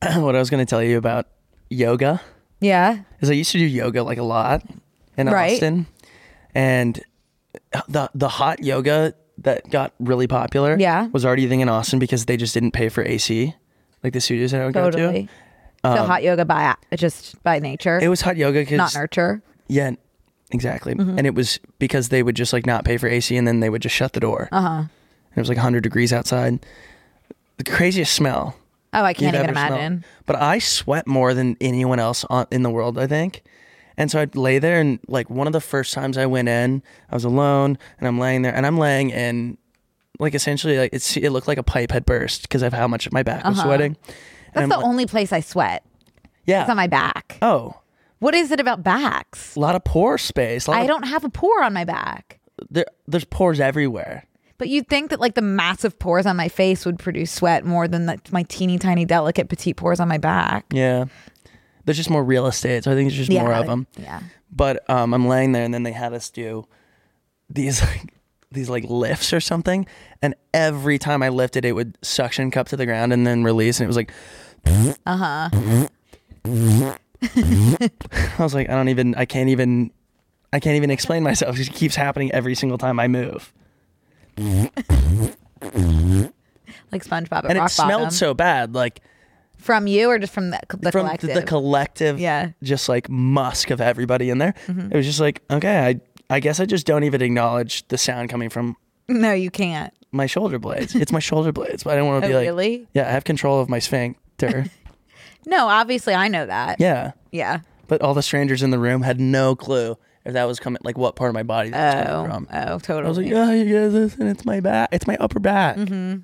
what I was going to tell you about yoga Yeah. is I used to do yoga like a lot in Right. Austin, and the hot yoga that got really popular Yeah. was already a thing in Austin because they just didn't pay for AC, like the studios that I would go to. Totally. So hot yoga just by nature, It was hot yoga because not nurture. yeah, exactly. Mm-hmm. And it was because they would just like not pay for AC and then they would just shut the door. And it was like 100 degrees outside. The craziest smell. Oh, I can't you've even ever smelled. imagine. But I sweat more than anyone else in the world, I think. And so I'd lay there, and like one of the first times I went in, I was alone, and I'm laying there, and I'm laying in, like essentially, like it looked like a pipe had burst because of how much my back was sweating. That's the only place I sweat. Yeah. It's on my back. Oh, What is it about backs? a lot of pore space. I don't have a pore on my back. There's pores everywhere. But you'd think that like the massive pores on my face would produce sweat more than my teeny tiny delicate petite pores on my back. Yeah. There's just more real estate, so I think there's just more of them. Yeah. But I'm laying there, and then they had us do these lifts or something, and every time I lifted, it would suction cup to the ground and then release, and it was like, I was like, I can't even explain myself. It just keeps happening every single time I move, Like SpongeBob at and Rock it smelled Bottom. so bad, like From you or just from the collective? the collective, Yeah. just like musk of everybody in there. It was just like, okay, I guess I just don't even acknowledge the sound coming from No, you can't. my shoulder blades. It's my shoulder blades, but I don't want to Oh, be like, really? yeah, I have control of my sphincter. No, obviously I know that. Yeah. Yeah. But all the strangers in the room had no clue if that was coming, like what part of my body that was coming from. Oh, totally. I was like, yeah, you guys listen, it's my back. It's my upper back.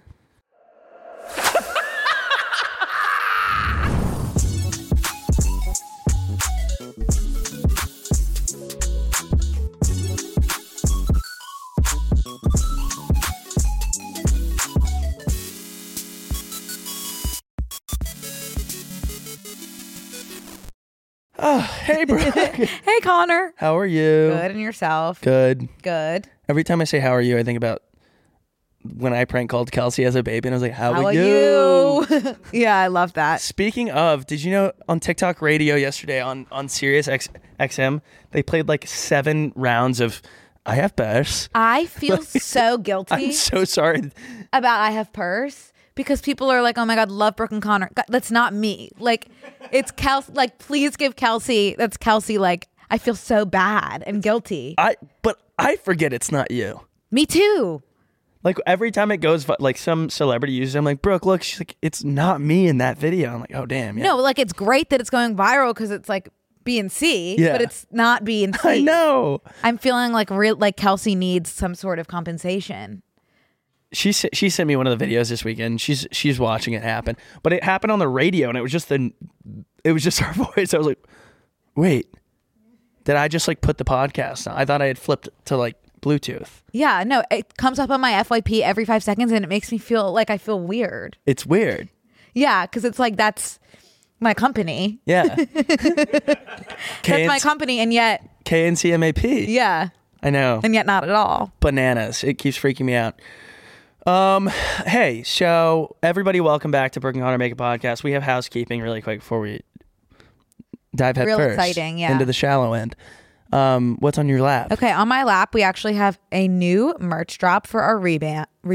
Oh, hey, bro. Hey, Connor. How are you? Good, and yourself? Good. Good. Every time I say, how are you, I think about when I prank called Kelsey as a baby, and I was like, how are you? you? Yeah, I love that. Speaking of, did you know on TikTok radio yesterday on Sirius XM, they played like 7 rounds of I have purse. I feel so guilty I'm so sorry. about I have purse because people are like, oh my God, love Brooke and Connor. God, that's not me. Like, it's Kelsey. Like, please give Kelsey. That's Kelsey. Like, I feel so bad and guilty. But I forget it's not you. Me too. Like every time it goes, like some celebrity uses it, I'm like, Brooke, look, she's like, it's not me in that video. I'm like, oh, damn. Yeah. No, like it's great that it's going viral because it's like B and C, Yeah. but it's not B and C. I know. I'm feeling like Kelsey needs some sort of compensation. She sent me one of the videos this weekend. She's watching it happen, but it happened on the radio, and it was just her voice. I was like, wait, did I just like put the podcast on? I thought I had flipped to like Bluetooth. Yeah, no, it comes up on my FYP every 5 seconds and it makes me feel like I feel weird. It's weird. Yeah, because it's like that's my company. Yeah. That's my company, and yet, KNCMAP. yeah, I know. and yet not at all. Bananas. It keeps freaking me out. Hey, so everybody, welcome back to Brooke and Connor Make a Podcast. We have housekeeping really quick before we dive head Real first exciting, yeah. into the shallow end. What's on your lap? Okay, on my lap, we actually have a new merch drop for our rebanding. We're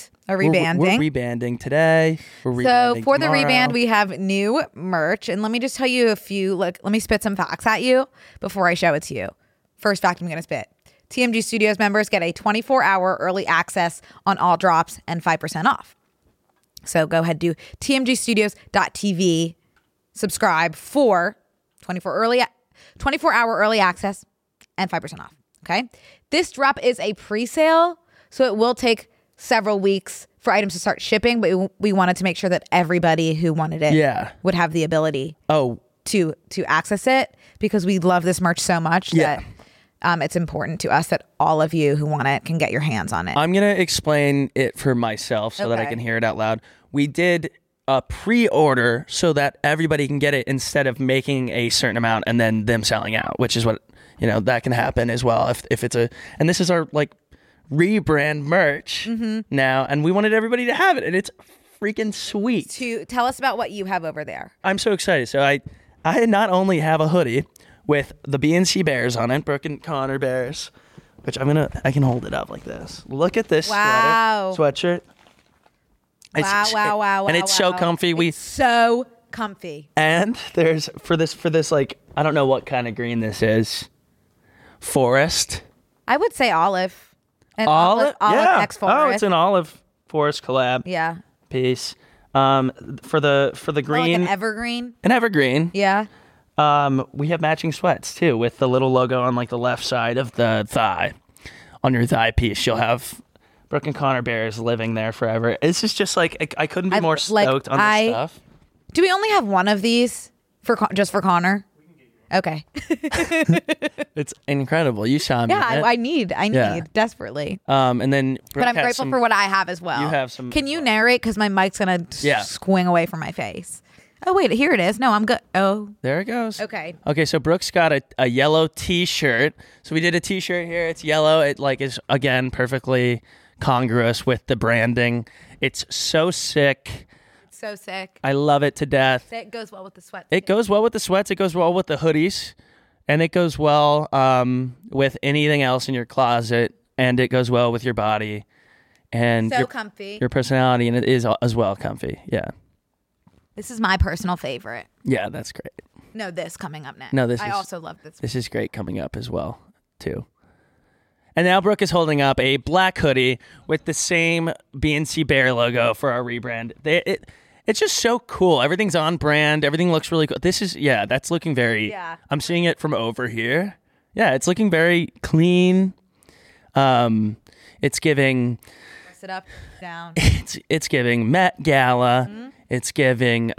rebanding today. We're So rebanding for the tomorrow. reband, we have new merch, and let me just tell you a few. Let me spit some facts at you before I show it to you. First fact I'm going to spit: TMG Studios members get a 24-hour early access on all drops and 5% off. So go ahead, do tmgstudios.tv, subscribe for 24-hour early access and 5% off. Okay, this drop is a pre-sale, so it will take several weeks for items to start shipping, but we wanted to make sure that everybody who wanted it would have the ability to access it, because we love this merch so much that it's important to us that all of you who want it can get your hands on it. I'm going to explain it for myself so that I can hear it out loud. We did a pre-order so that everybody can get it instead of making a certain amount and then them selling out, which is what, that can happen as well. If it's and this is our like rebrand merch now, and we wanted everybody to have it, and it's freaking sweet. To tell us about what you have over there. I'm so excited. So I not only have a hoodie with the BNC Bears on it, Brooke and Connor Bears, which I can hold it up like this. Look at this sweatshirt. Wow. And it's so comfy. It's so comfy. And there's for this like, I don't know what kind of green this is. Forest. I would say olive. Olive X forest. Oh, it's an olive forest collab. Yeah. Piece. For the green. Like an evergreen. An evergreen. Yeah. We have matching sweats too, with the little logo on like the left side of the thigh. On your thigh piece, you'll have Brooke and Connor Bears living there forever. This is just like I couldn't be more stoked on this stuff. Do we only have one of these just for Connor? Okay. It's incredible. You saw me. Yeah, I need desperately. And then Brooke, but I'm grateful for what I have as well. You have some. Can you narrate? Because my mic's gonna swing away from my face. Oh wait, here it is. No, I'm good. Oh, there it goes. Okay. Okay, so Brooke's got a yellow T-shirt. So we did a T-shirt here. It's yellow. It like is again perfectly congruous with the branding. It's so sick. So sick. I love it to death. It goes well with the sweats. It goes well with the sweats. It goes well with the hoodies, and it goes well with anything else in your closet, and it goes well with your body, and so comfy. Your personality, and it is as well comfy. Yeah. This is my personal favorite. Yeah, that's great. No, this coming up next. No, I also love this. This is great coming up as well, too. And now Brooke is holding up a black hoodie with the same BNC Bear logo for our rebrand. It's just so cool. Everything's on brand. Everything looks really cool. That's looking very, I'm seeing it from over here. Yeah, it's looking very clean. It's giving. Press it up, down. It's giving Met Gala. Mm-hmm. It's giving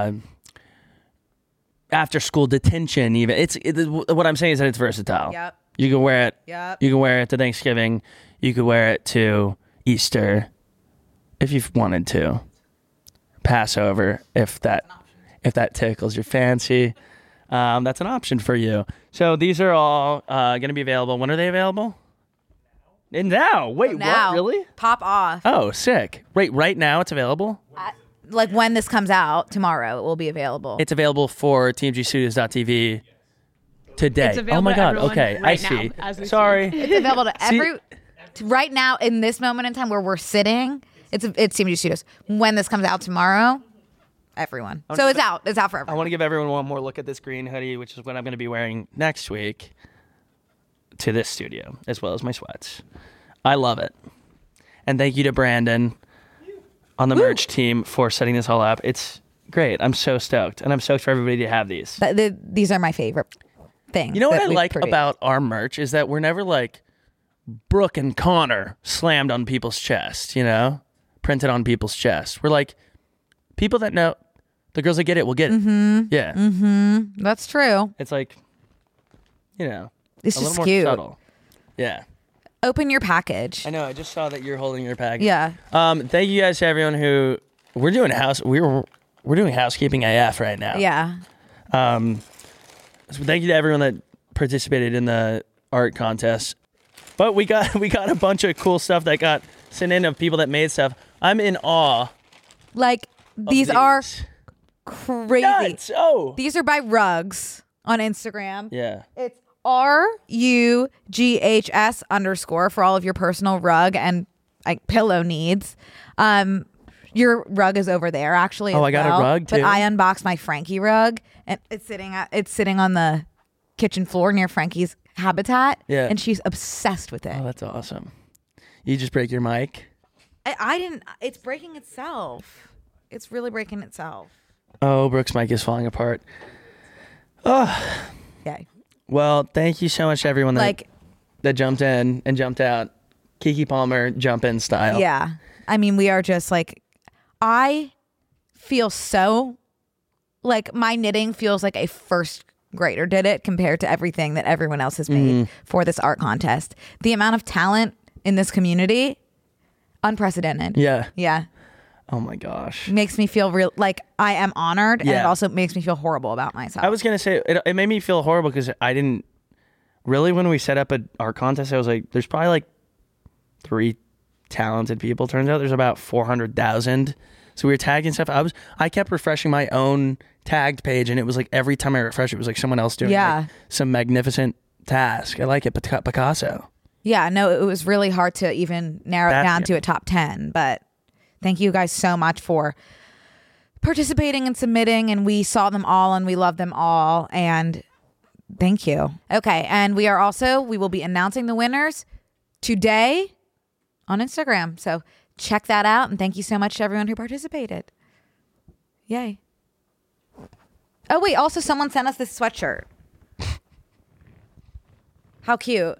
after school detention. Even what I'm saying is that it's versatile. Yep. You can wear it. Yep. You can wear it to Thanksgiving. You could wear it to Easter, if you wanted to. Passover, if that tickles your fancy, that's an option for you. So these are all going to be available. When are they available? Now. Wait, now. What? Really? Pop off. Oh, sick. Wait, right now it's available? Like when this comes out, tomorrow it will be available. It's available for TMGstudios.tv today. It's available oh my God. to Okay, right I now, see. Sorry. It's available to right now in this moment in time where we're sitting. It's TMG Studios. When this comes out tomorrow, everyone. So it's out. It's out for everyone. I want to give everyone one more look at this green hoodie, which is what I'm going to be wearing next week to this studio, as well as my sweats. I love it. And thank you to Brandon on the merch team for setting this all up. It's great. I'm so stoked. And I'm stoked for everybody to have these. These are my favorite things. You know what I like about our merch is that we're never like Brooke and Connor slammed on people's chest, printed on people's chest. We're like, people that know, the girls that get it will get it. Mm-hmm. Yeah. Mm-hmm. That's true. It's like, it's a just little more cute. subtle. Yeah. Open your package. I know. I just saw that you're holding your package. Yeah. Thank you guys to everyone who we're doing housekeeping AF right now. Yeah. So thank you to everyone that participated in the art contest. But we got a bunch of cool stuff that got sent in of people that made stuff. I'm in awe. Like these are crazy. Nuts. Oh. These are by Rugs on Instagram. Yeah. It's RUGHS_ for all of your personal rug and like pillow needs. Your rug is over there actually. Oh, I got a rug too. But I unboxed my Frankie rug and it's sitting on the kitchen floor near Frankie's habitat. Yeah. And she's obsessed with it. Oh, that's awesome. You just break your mic? I didn't. It's breaking itself. It's really breaking itself. Oh, Brooke's mic is falling apart. Oh. Yay. Well, thank you so much to everyone that jumped in and jumped out. Kiki Palmer jump in style. Yeah. I mean, we are just like, I feel so like my knitting feels like a first grader did it compared to everything that everyone else has made for this art contest. The amount of talent in this community, unprecedented. Yeah. Yeah. Oh my gosh. Makes me feel real like I am honored, and Yeah. it also makes me feel horrible about myself. I was going to say, it made me feel horrible because I didn't really, when we set up our contest, I was like, there's probably like 3 talented people. Turns out there's about 400,000. So we were tagging stuff. I kept refreshing my own tagged page, and it was like every time I refresh, it was like someone else doing like some magnificent task. I like it, Picasso. Yeah, no, it was really hard to even narrow it down to a top 10. But thank you guys so much for participating and submitting, and we saw them all and we love them all, and thank you. Okay, and we will be announcing the winners today on Instagram. So check that out, and thank you so much to everyone who participated. Yay. Oh, wait, also someone sent us this sweatshirt. How cute.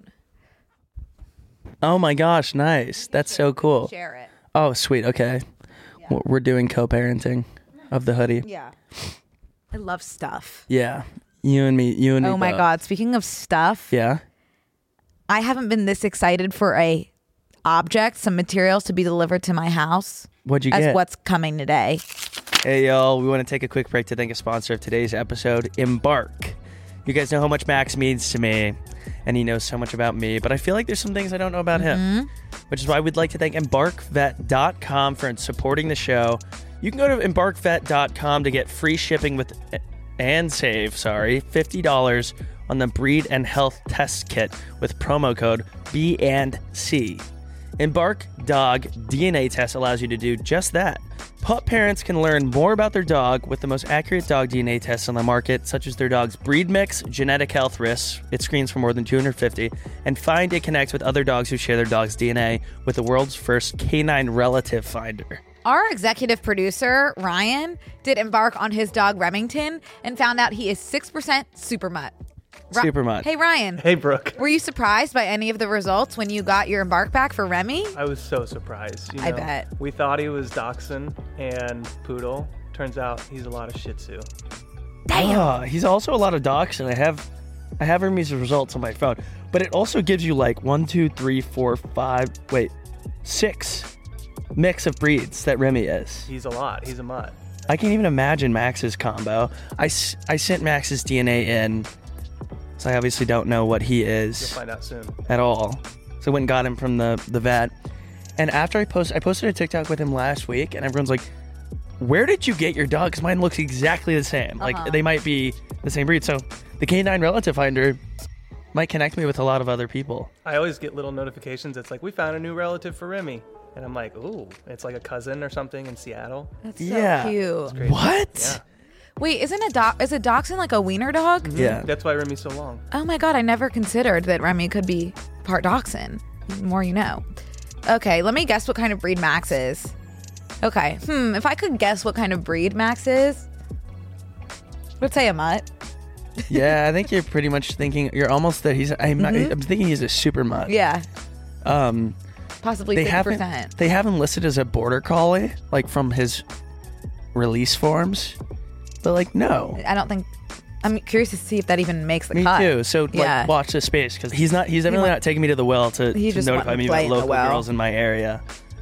Oh my gosh, nice. That's so cool. Share it. Oh, sweet. Okay. Yeah. We're doing co-parenting of the hoodie. Yeah. I love stuff. Yeah. You and me. Oh my God. Speaking of stuff. Yeah. I haven't been this excited for some materials to be delivered to my house. What'd you get? As what's coming today. Hey, y'all. We want to take a quick break to thank a sponsor of today's episode, Embark. You guys know how much Max means to me, and he knows so much about me, but I feel like there's some things I don't know about him, which is why we'd like to thank EmbarkVet.com for supporting the show. You can go to EmbarkVet.com to get free shipping and save $50 on the Breed and Health Test Kit with promo code B&C. Embark Dog DNA Test allows you to do just that. Pup parents can learn more about their dog with the most accurate dog DNA tests on the market, such as their dog's breed mix, genetic health risks, it screens for more than 250, and find it connects with other dogs who share their dog's DNA with the world's first canine relative finder. Our executive producer, Ryan, did Embark on his dog Remington and found out he is 6% super mutt. Super mutt. Hey, Ryan. Hey, Brooke. Were you surprised by any of the results when you got your Embark back for Remy? I was so surprised. I bet. We thought he was Dachshund and Poodle. Turns out he's a lot of Shih Tzu. Damn. He's also a lot of Dachshund. I have Remy's results on my phone, but it also gives you like 6 mix of breeds that Remy is. He's a lot. He's a mutt. I can't even imagine Max's combo. I sent Max's DNA in, so I obviously don't know what he is. You'll find out soon. At all. So I went and got him from the vet. And after I posted a TikTok with him last week, and everyone's like, where did you get your dog? Because mine looks exactly the same. Like, they might be the same breed. So the Canine Relative Finder might connect me with a lot of other people. I always get little notifications. It's like, we found a new relative for Remy. And I'm like, ooh, it's like a cousin or something in Seattle. That's so cute. What? Yeah. Wait, is a dachshund like a wiener dog? Mm-hmm. Yeah. That's why Remy's so long. Oh my God, I never considered that Remy could be part dachshund. The more you know. Okay, let me guess what kind of breed Max is. Okay, if I could guess what kind of breed Max is, let's say a mutt. Yeah, I think you're pretty much thinking, you're almost there. I'm thinking he's a super mutt. Yeah. Possibly 50%. They have him listed as a border collie, like from his release forms. But like, no. I don't think. I'm curious to see if that even makes the cut. Me too. So like, watch this space, because he's definitely not taking me to the well to notify me about local girls in my area.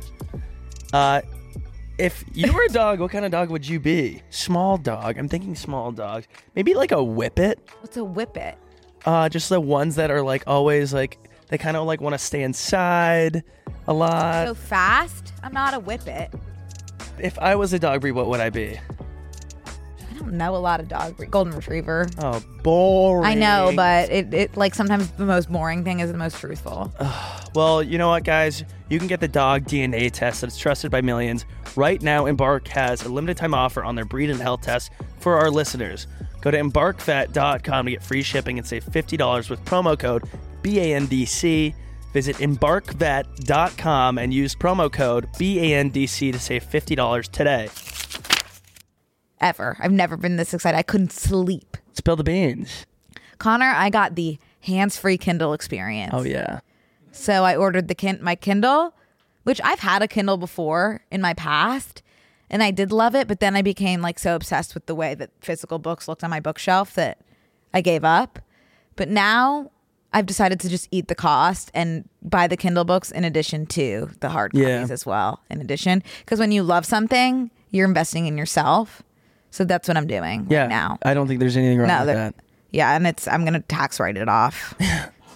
If you were a dog, what kind of dog would you be? Small dog. I'm thinking small dogs. Maybe like a whippet. What's a whippet? Just the ones that are like always like, they kind of like want to stay inside a lot. So fast? I'm not a whippet. If I was a dog breed, what would I be? I don't know a lot of dog breed. Golden Retriever. Oh, boring. I know, but it like sometimes the most boring thing is the most truthful. Well, you know what, guys? You can get the dog DNA test that's trusted by millions. Right now, Embark has a limited time offer on their breed and health test for our listeners. Go to EmbarkVet.com to get free shipping and save $50 with promo code BANDC. Visit EmbarkVet.com and use promo code BANDC to save $50 today. Ever. I've never been this excited. I couldn't sleep. Spill the beans. Connor, I got the hands-free Kindle experience. Oh, yeah. So I ordered my Kindle, which I've had a Kindle before in my past, and I did love it, but then I became like so obsessed with the way that physical books looked on my bookshelf that I gave up. But now I've decided to just eat the cost and buy the Kindle books in addition to the hard copies as well, in addition. Because when you love something, you're investing in yourself. So that's what I'm doing right now. I don't think there's anything wrong with that. Yeah, and I'm going to tax write it off.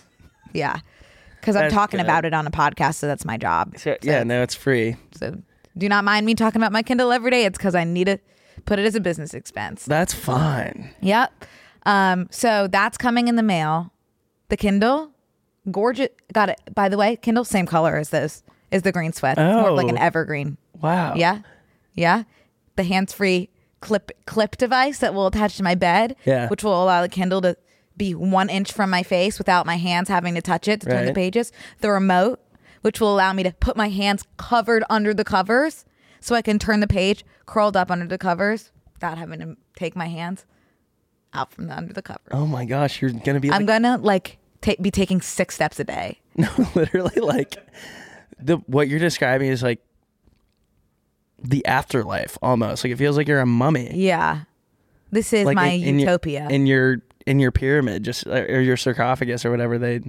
Yeah. Because I'm talking about it on a podcast, so that's my job. No, it's free. So Do not mind me talking about my Kindle every day. It's because I need to put it as a business expense. That's fine. Yep. So that's coming in the mail. The Kindle, gorgeous. Got it. By the way, Kindle, same color as this, is the green sweat. It's more of like an evergreen. Wow. Yeah. Yeah. The hands-free clip device that will attach to my bed, which will allow the Kindle to be 1 inch from my face without my hands having to touch it to turn the pages. The remote, which will allow me to put my hands covered under the covers so I can turn the page curled up under the covers without having to take my hands out from under the covers. Oh my gosh, you're gonna be. I'm gonna be taking 6 steps a day. No, literally, like what you're describing is like the afterlife almost. Like it feels like you're a mummy. Yeah, this is like my utopia. In your pyramid, just or your sarcophagus or whatever they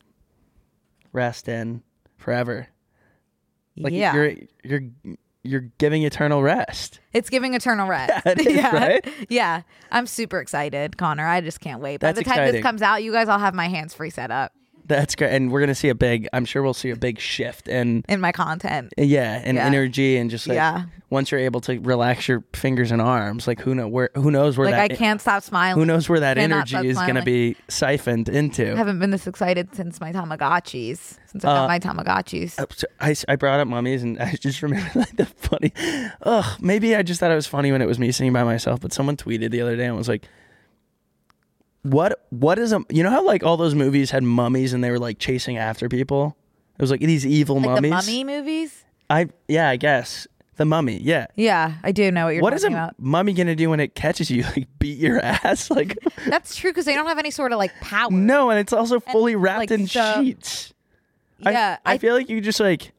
rest in forever. Like you're giving eternal rest. It's giving eternal rest. Yeah, it is, right? Yeah. I'm super excited, Connor. I just can't wait. By the time this comes out, you guys all have my hands free set up. That's great. And we're going to see I'm sure we'll see a big shift in my content. Yeah. And energy and just like once you're able to relax your fingers and arms, like who knows where like I can't stop smiling. Who knows where that energy is going to be siphoned into. I haven't been this excited since my Tamagotchis. Since I got my Tamagotchis. I brought up mummies and I just remember like the funny, maybe I just thought it was funny when it was me singing by myself, but someone tweeted the other day and was like, what is you know how like all those movies had mummies and they were like chasing after people? It was like these evil like mummies. The Mummy movies? I guess. The Mummy, yeah. Yeah, I do know what you're talking about. What is a mummy gonna do when it catches you? Like beat your ass? Like That's true because they don't have any sort of like power. No, and it's also fully wrapped in sheets. Yeah. I feel like you just like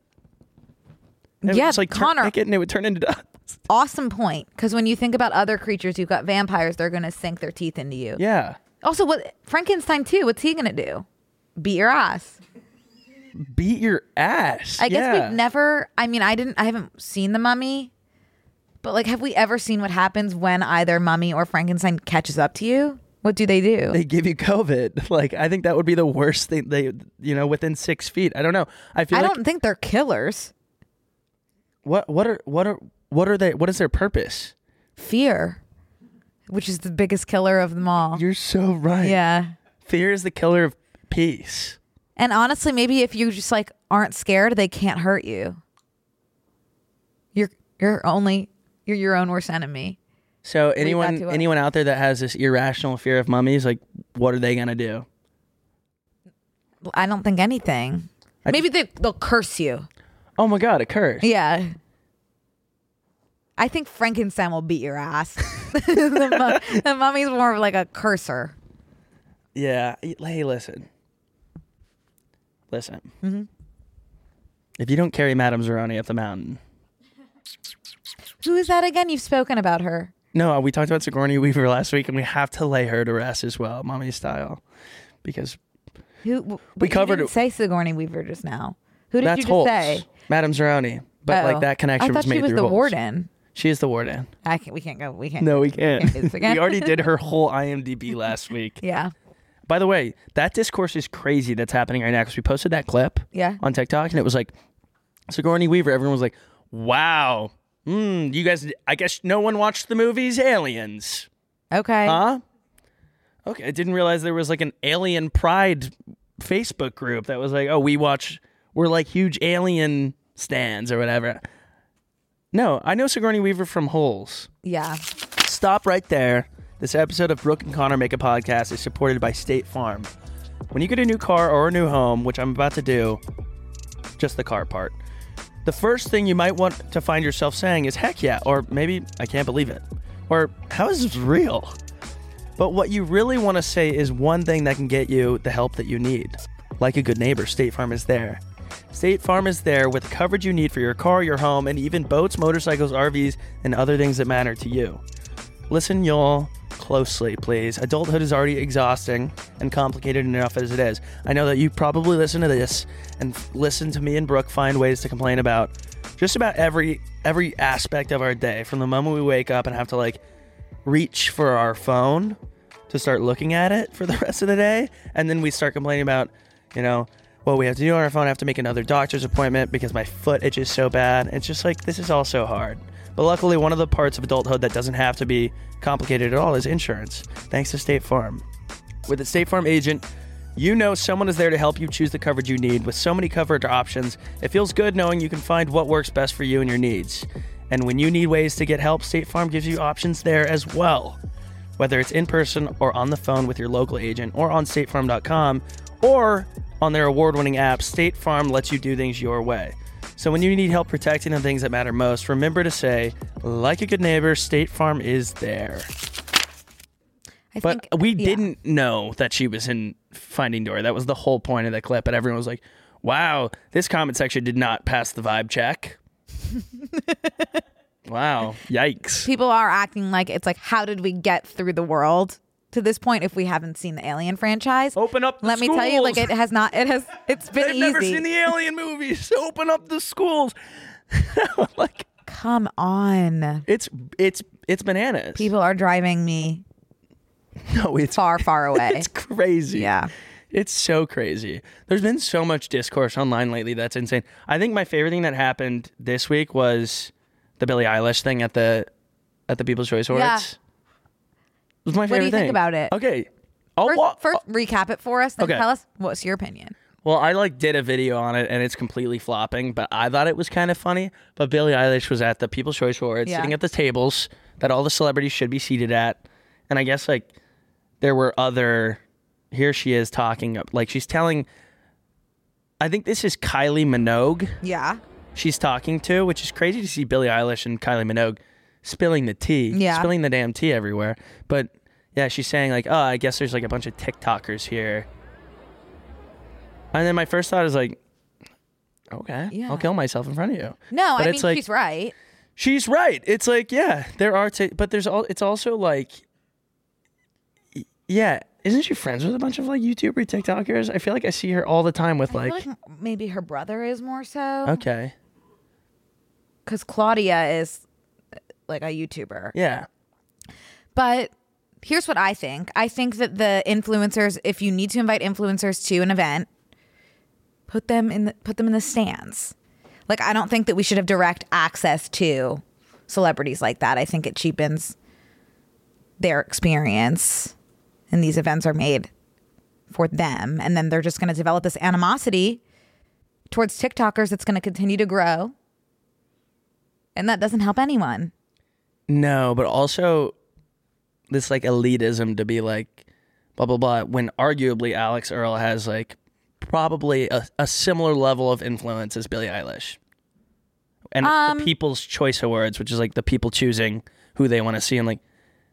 just like Connor, pick it and it would turn into dust. Awesome point. Because when you think about other creatures, you've got vampires, they're gonna sink their teeth into you. Yeah. Also, what Frankenstein too? What's he gonna do? Beat your ass? Beat your ass? I guess we've never. I mean, I haven't seen The Mummy, but like, have we ever seen what happens when either Mummy or Frankenstein catches up to you? What do? They give you COVID. Like, I think that would be the worst thing. They, within 6 feet. I don't know. I don't think they're killers. What are they? What is their purpose? Fear. Which is the biggest killer of them all. You're so right. Yeah. Fear is the killer of peace. And honestly, maybe if you just like aren't scared, they can't hurt you. You're your own worst enemy. So anyone out there that has this irrational fear of mummies, like what are they gonna do? I don't think anything. Maybe they'll curse you. Oh my God, a curse. Yeah. I think Frankenstein will beat your ass. The mummy's more of like a cursor. Yeah. Hey, listen. Mm-hmm. If you don't carry Madame Zeroni up the mountain. Who is that again? You've spoken about her. No, we talked about Sigourney Weaver last week, and we have to lay her to rest as well, mummy style, because we covered. You didn't say Sigourney Weaver just now. Who did you just Holtz. say? Madame Zeroni, but like that connection was made through Holtz. I thought she was the warden. She is the warden. We can't go. We can't. No, we can't. We already did her whole IMDb last week. Yeah. By the way, that discourse is crazy that's happening right now because we posted that clip on TikTok and it was like Sigourney Weaver. Everyone was like, wow. You guys, I guess no one watched the movies Aliens. Okay. Huh? Okay. I didn't realize there was like an Alien Pride Facebook group that was like, oh, we're like huge Alien stans or whatever. No, I know Sigourney Weaver from Holes. Yeah. Stop right there. This episode of Brooke and Connor Make a Podcast is supported by State Farm. When you get a new car or a new home, which I'm about to do, just the car part, the first thing you might want to find yourself saying is, heck yeah, or maybe, I can't believe it, or how is this real? But what you really want to say is one thing that can get you the help that you need. Like a good neighbor, State Farm is there. State Farm is there with the coverage you need for your car, your home, and even boats, motorcycles, RVs, and other things that matter to you. Listen, y'all, closely, please. Adulthood is already exhausting and complicated enough as it is. I know that you probably listen to this and listen to me and Brooke find ways to complain about just about every aspect of our day, from the moment we wake up and have to like reach for our phone to start looking at it for the rest of the day, and then we start complaining about, what we have to do on our phone. I have to make another doctor's appointment because my foot itches so bad. It's just like, this is all so hard. But luckily, one of the parts of adulthood that doesn't have to be complicated at all is insurance, thanks to State Farm. With a State Farm agent, you know someone is there to help you choose the coverage you need. With so many coverage options, it feels good knowing you can find what works best for you and your needs. And when you need ways to get help, State Farm gives you options there as well. Whether it's in person or on the phone with your local agent or on statefarm.com or on their award-winning app, State Farm lets you do things your way. So when you need help protecting the things that matter most, remember to say, like a good neighbor, State Farm is there. But we didn't know that she was in Finding Dory. That was the whole point of the clip. And everyone was like, wow, this comment section did not pass the vibe check. Wow. Yikes. People are acting like it's like, how did we get through the world to this point if we haven't seen the Alien franchise? Open up the Let schools. me tell you, like, it's been They've easy. never seen the Alien movies. Open up the schools. Like, come on. it's bananas. People are driving me No, it's far away. It's crazy. Yeah. It's so crazy. There's been so much discourse online lately that's insane. I think my favorite thing that happened this week was the Billie Eilish thing at the People's Choice Awards. Yeah. It was my favorite thing. What do you think about it? Okay. First, recap it for us, then Okay. tell us what's your opinion. Well, I did a video on it and it's completely flopping, but I thought it was kind of funny. But Billie Eilish was at the People's Choice Awards sitting at the tables that all the celebrities should be seated at. And I guess there were here she is talking, she's telling, I think this is Kylie Minogue. Yeah. She's talking to, which is crazy to see Billie Eilish and Kylie Minogue spilling the tea, spilling the damn tea everywhere. But yeah, she's saying oh, I guess there's a bunch of TikTokers here. And then my first thought is okay, I'll kill myself in front of you. No, but I mean, she's right. She's right. It's there are, but it's also yeah. Isn't she friends with a bunch of YouTuber TikTokers? I feel like I see her all the time with I feel like maybe her brother is more so. Okay. Because Claudia is a YouTuber. Yeah. But here's what I think. I think that the influencers, if you need to invite influencers to an event, put them in the stands. I don't think that we should have direct access to celebrities like that. I think it cheapens their experience, and these events are made for them. And then they're just going to develop this animosity towards TikTokers that's going to continue to grow. And that doesn't help anyone. No, but also this elitism to be blah, blah, blah, when arguably Alex Earl has probably a similar level of influence as Billie Eilish. And the People's Choice Awards, which is the people choosing who they want to see. And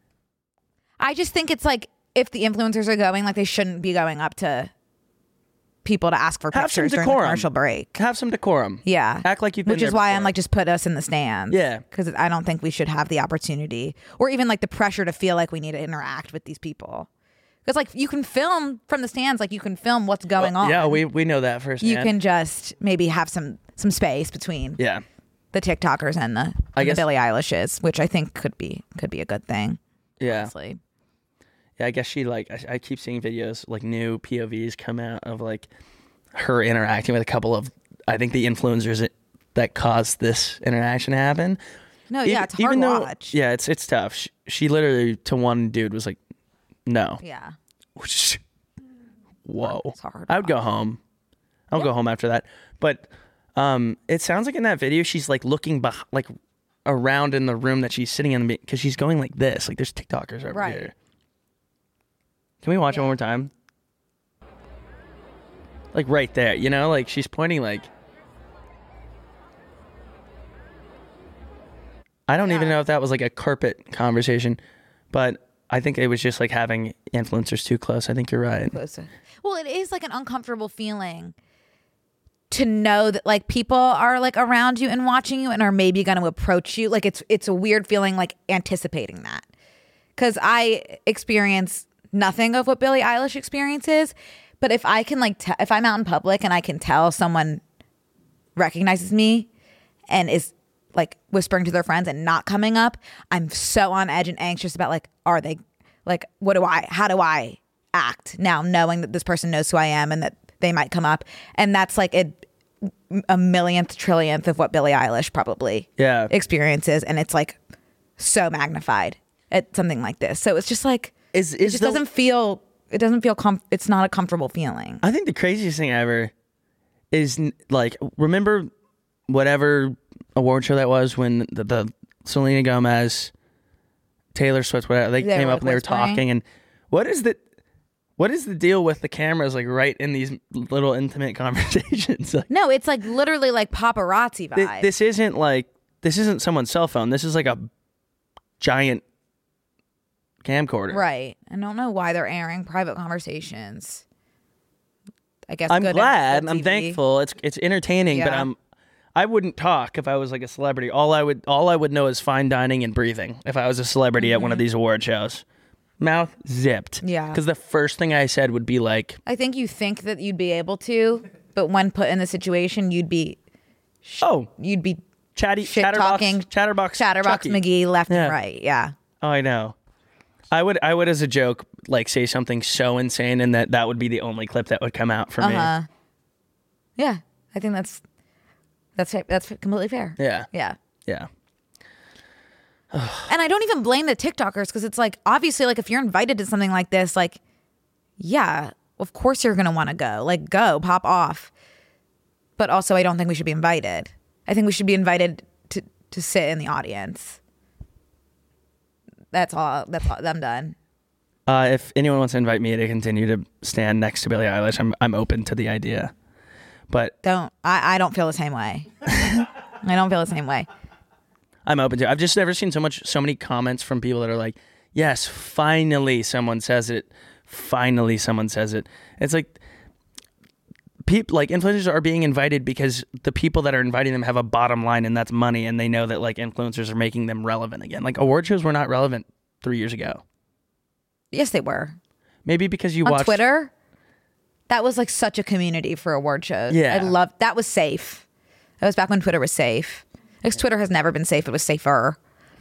I just think it's if the influencers are going, they shouldn't be going up to people to ask for pictures during the commercial break. Have some decorum. Yeah. Act like you've been Which is there why before. I'm just put us in the stands. Yeah. Because I don't think we should have the opportunity or even the pressure to feel like we need to interact with these people. Because you can film from the stands, you can film what's going on. Yeah, we know that firsthand. You can just maybe have some space between the TikTokers and the Billie Eilishes, which I think could be a good thing. Yeah. Honestly. Yeah, I guess she I keep seeing videos new POVs come out of her interacting with a couple of I think the influencers that caused this interaction to happen. No, yeah, it's hard to watch. Yeah, it's tough. She literally to one dude was no. Yeah. Which whoa. It's hard. I would go home. I'll go home after that. But it sounds like in that video she's looking around in the room that she's sitting in because she's going like this. There's TikTokers over here. Can we watch it one more time? Right there, she's pointing I don't even know if that was a carpet conversation, but I think it was just having influencers too close. I think you're right. Well, it is an uncomfortable feeling to know that people are around you and watching you and are maybe going to approach you. It's a weird feeling anticipating that. Because I experience nothing of what Billie Eilish experiences, but if I can if I'm out in public and I can tell someone recognizes me and is whispering to their friends and not coming up, I'm so on edge and anxious about are they how do I act now knowing that this person knows who I am and that they might come up, and that's like a millionth trillionth of what Billie Eilish probably experiences, and it's like so magnified at something like this. So it's just like doesn't feel it's not a comfortable feeling. I think the craziest thing ever is like, remember whatever award show that was when the Selena Gomez, Taylor Swift, whatever, they came up and they were talking, and what is the deal with the cameras like right in these little intimate conversations? Like, no, it's like literally like paparazzi vibe. This isn't someone's cell phone. This is like a giant camcorder. Right. I don't know why they're airing private conversations. I guess I'm glad. I'm thankful. It's entertaining, but I wouldn't talk if I was like a celebrity. All I would know is fine dining and breathing if I was a celebrity at one of these award shows. Mouth zipped. Yeah. Because the first thing I said would be like, I think you think that you'd be able to, but when put in the situation, you'd be chatterbox Chucky. McGee left and right. Yeah. Oh, I know. I would as a joke like say something so insane, and that would be the only clip that would come out for me. Yeah, I think that's completely fair. Yeah. And I don't even blame the TikTokers, because it's like, obviously, like if you're invited to something like this, like, yeah, of course you're gonna want to go. Like, go, pop off. But also, I don't think we should be invited. I think we should be invited to sit in the audience. That's all. I'm done. If anyone wants to invite me to continue to stand next to Billie Eilish, I'm open to the idea. But I don't feel the same way. I don't feel the same way. I'm open to it. I've just never seen so many comments from people that are like, yes, finally someone says it. Finally someone says it. It's like people, like influencers are being invited because the people that are inviting them have a bottom line, and that's money, and they know that like influencers are making them relevant again. Like award shows were not relevant 3 years ago. Yes, they were. Maybe because you on watched Twitter. That was like such a community for award shows. Yeah. I loved that. Was safe. That was back when Twitter was safe. Because Twitter has never been safe. It was safer.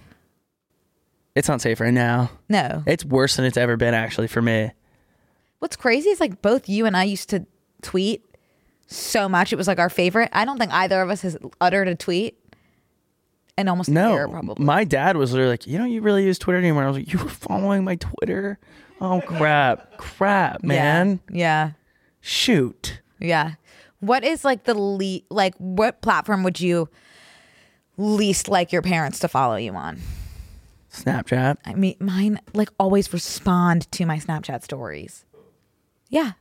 It's not safer now. No. It's worse than it's ever been, actually, for me. What's crazy is like both you and I used to tweet so much. It was like our favorite. I don't think either of us has uttered a tweet in almost a year, probably. My dad was literally like, you really use Twitter anymore? I was like, you were following my Twitter? Oh, crap, man. Yeah. Shoot. Yeah. What is like what platform would you least like your parents to follow you on? Snapchat. I mean, mine like always respond to my Snapchat stories. Yeah.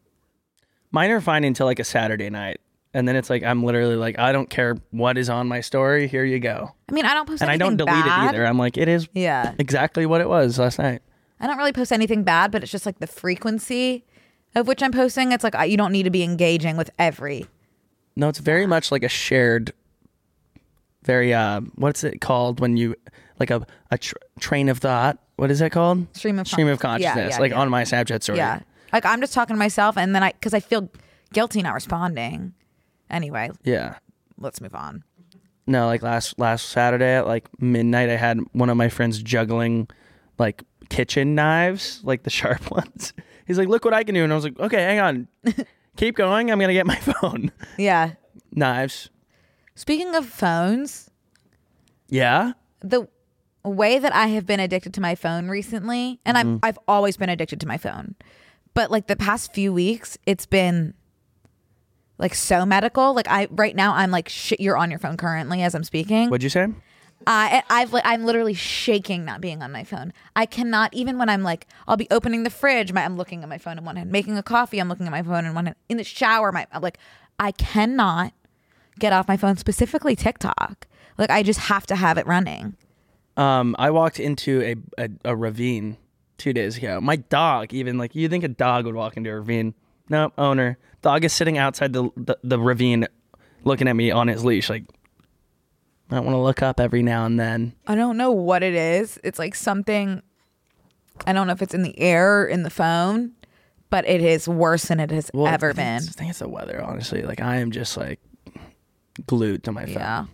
Mine are fine until like a Saturday night. And then it's like, I'm literally like, I don't care what is on my story. Here you go. I mean, I don't post anything anything And I don't delete bad. it either. I'm like, it is exactly what it was last night. I don't really post anything bad, but it's just like the frequency of which I'm posting. It's like, you don't need to be engaging with every. No, it's very much like a shared, very, what's it called when you, like a train of thought. What is that called? Stream of consciousness. Yeah, on my Snapchat story. Yeah. Like I'm just talking to myself, and then because I feel guilty not responding. Anyway. Yeah. Let's move on. No, like last Saturday at like midnight, I had one of my friends juggling like kitchen knives, like the sharp ones. He's like, look what I can do. And I was like, okay, hang on. Keep going. I'm going to get my phone. Yeah. Knives. Speaking of phones. Yeah. The way that I have been addicted to my phone recently, and I've always been addicted to my phone, but like the past few weeks, it's been like so medical. Like right now I'm like, shit, you're on your phone currently as I'm speaking. What'd you say? I'm literally shaking not being on my phone. I cannot, even when I'm like, I'll be opening the fridge, I'm looking at my phone in one hand, making a coffee, I'm looking at my phone in one hand, in the shower, I'm like, I cannot get off my phone, specifically TikTok. Like I just have to have it running. I walked into a ravine 2 days ago. My dog, even like, you think a dog would walk into a ravine? No, owner. Dog is sitting outside the ravine looking at me on his leash like, I want to look up every now and then. I don't know what it is. It's like something, I don't know if it's in the air or in the phone, but it is worse than it has ever been. I think it's the weather, honestly. Like I am just like glued to my phone.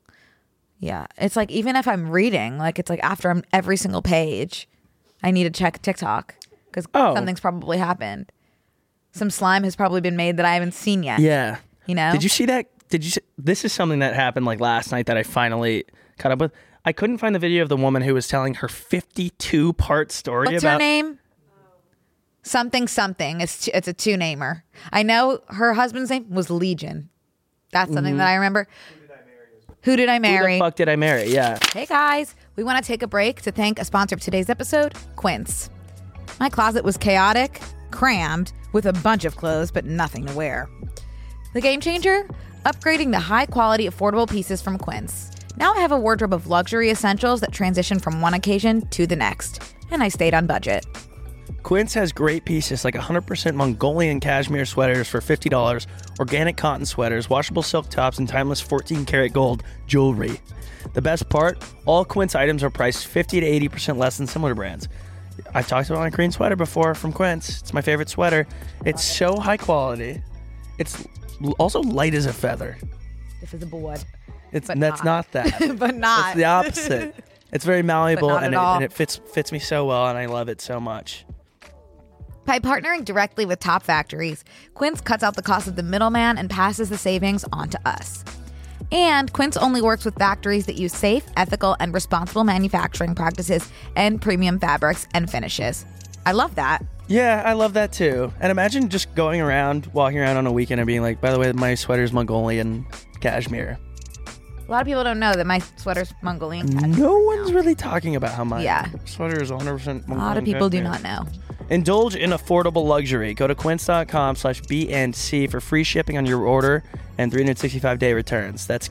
Yeah. It's like, even if I'm reading, like it's like after every single page, I need to check TikTok because something's probably happened. some slime has probably been made that I haven't seen yet. Yeah. You know? Did you see that? This is something that happened like last night that I finally caught up with. I couldn't find the video of the woman who was telling her 52-part story What's about... her name? Something. It's a two-namer. I know her husband's name was Legion. That's something that I remember. Who did I marry? Who the fuck did I marry? Yeah. Hey guys, we want to take a break to thank a sponsor of today's episode, Quince. My closet was chaotic, crammed, with a bunch of clothes, but nothing to wear. The game changer? Upgrading to high-quality, affordable pieces from Quince. Now I have a wardrobe of luxury essentials that transition from one occasion to the next, and I stayed on budget. Quince has great pieces like 100% Mongolian cashmere sweaters for $50, organic cotton sweaters, washable silk tops, and timeless 14-karat gold jewelry. The best part? All Quince items are priced 50 to 80% less than similar brands. I've talked about my green sweater before from Quince. It's my favorite sweater. It's so high quality. It's also light as a feather. This is a board. That's not that. But not. It's the opposite. It's very malleable But not and it fits me so well, and I love it so much. By partnering directly with top factories, Quince cuts out the cost of the middleman and passes the savings on to us. And Quince only works with factories that use safe, ethical, and responsible manufacturing practices and premium fabrics and finishes. I love that. Yeah, I love that too. And imagine just going around, walking around on a weekend and being like, by the way, my sweater's Mongolian cashmere. A lot of people don't know that my sweater's Mongolian. No one's really talking about how my Yeah. sweater is 100% Mongolian. A lot of people do cashmere. not know. Indulge in affordable luxury. Go to quince.com/BNC for free shipping on your order and 365-day returns. That's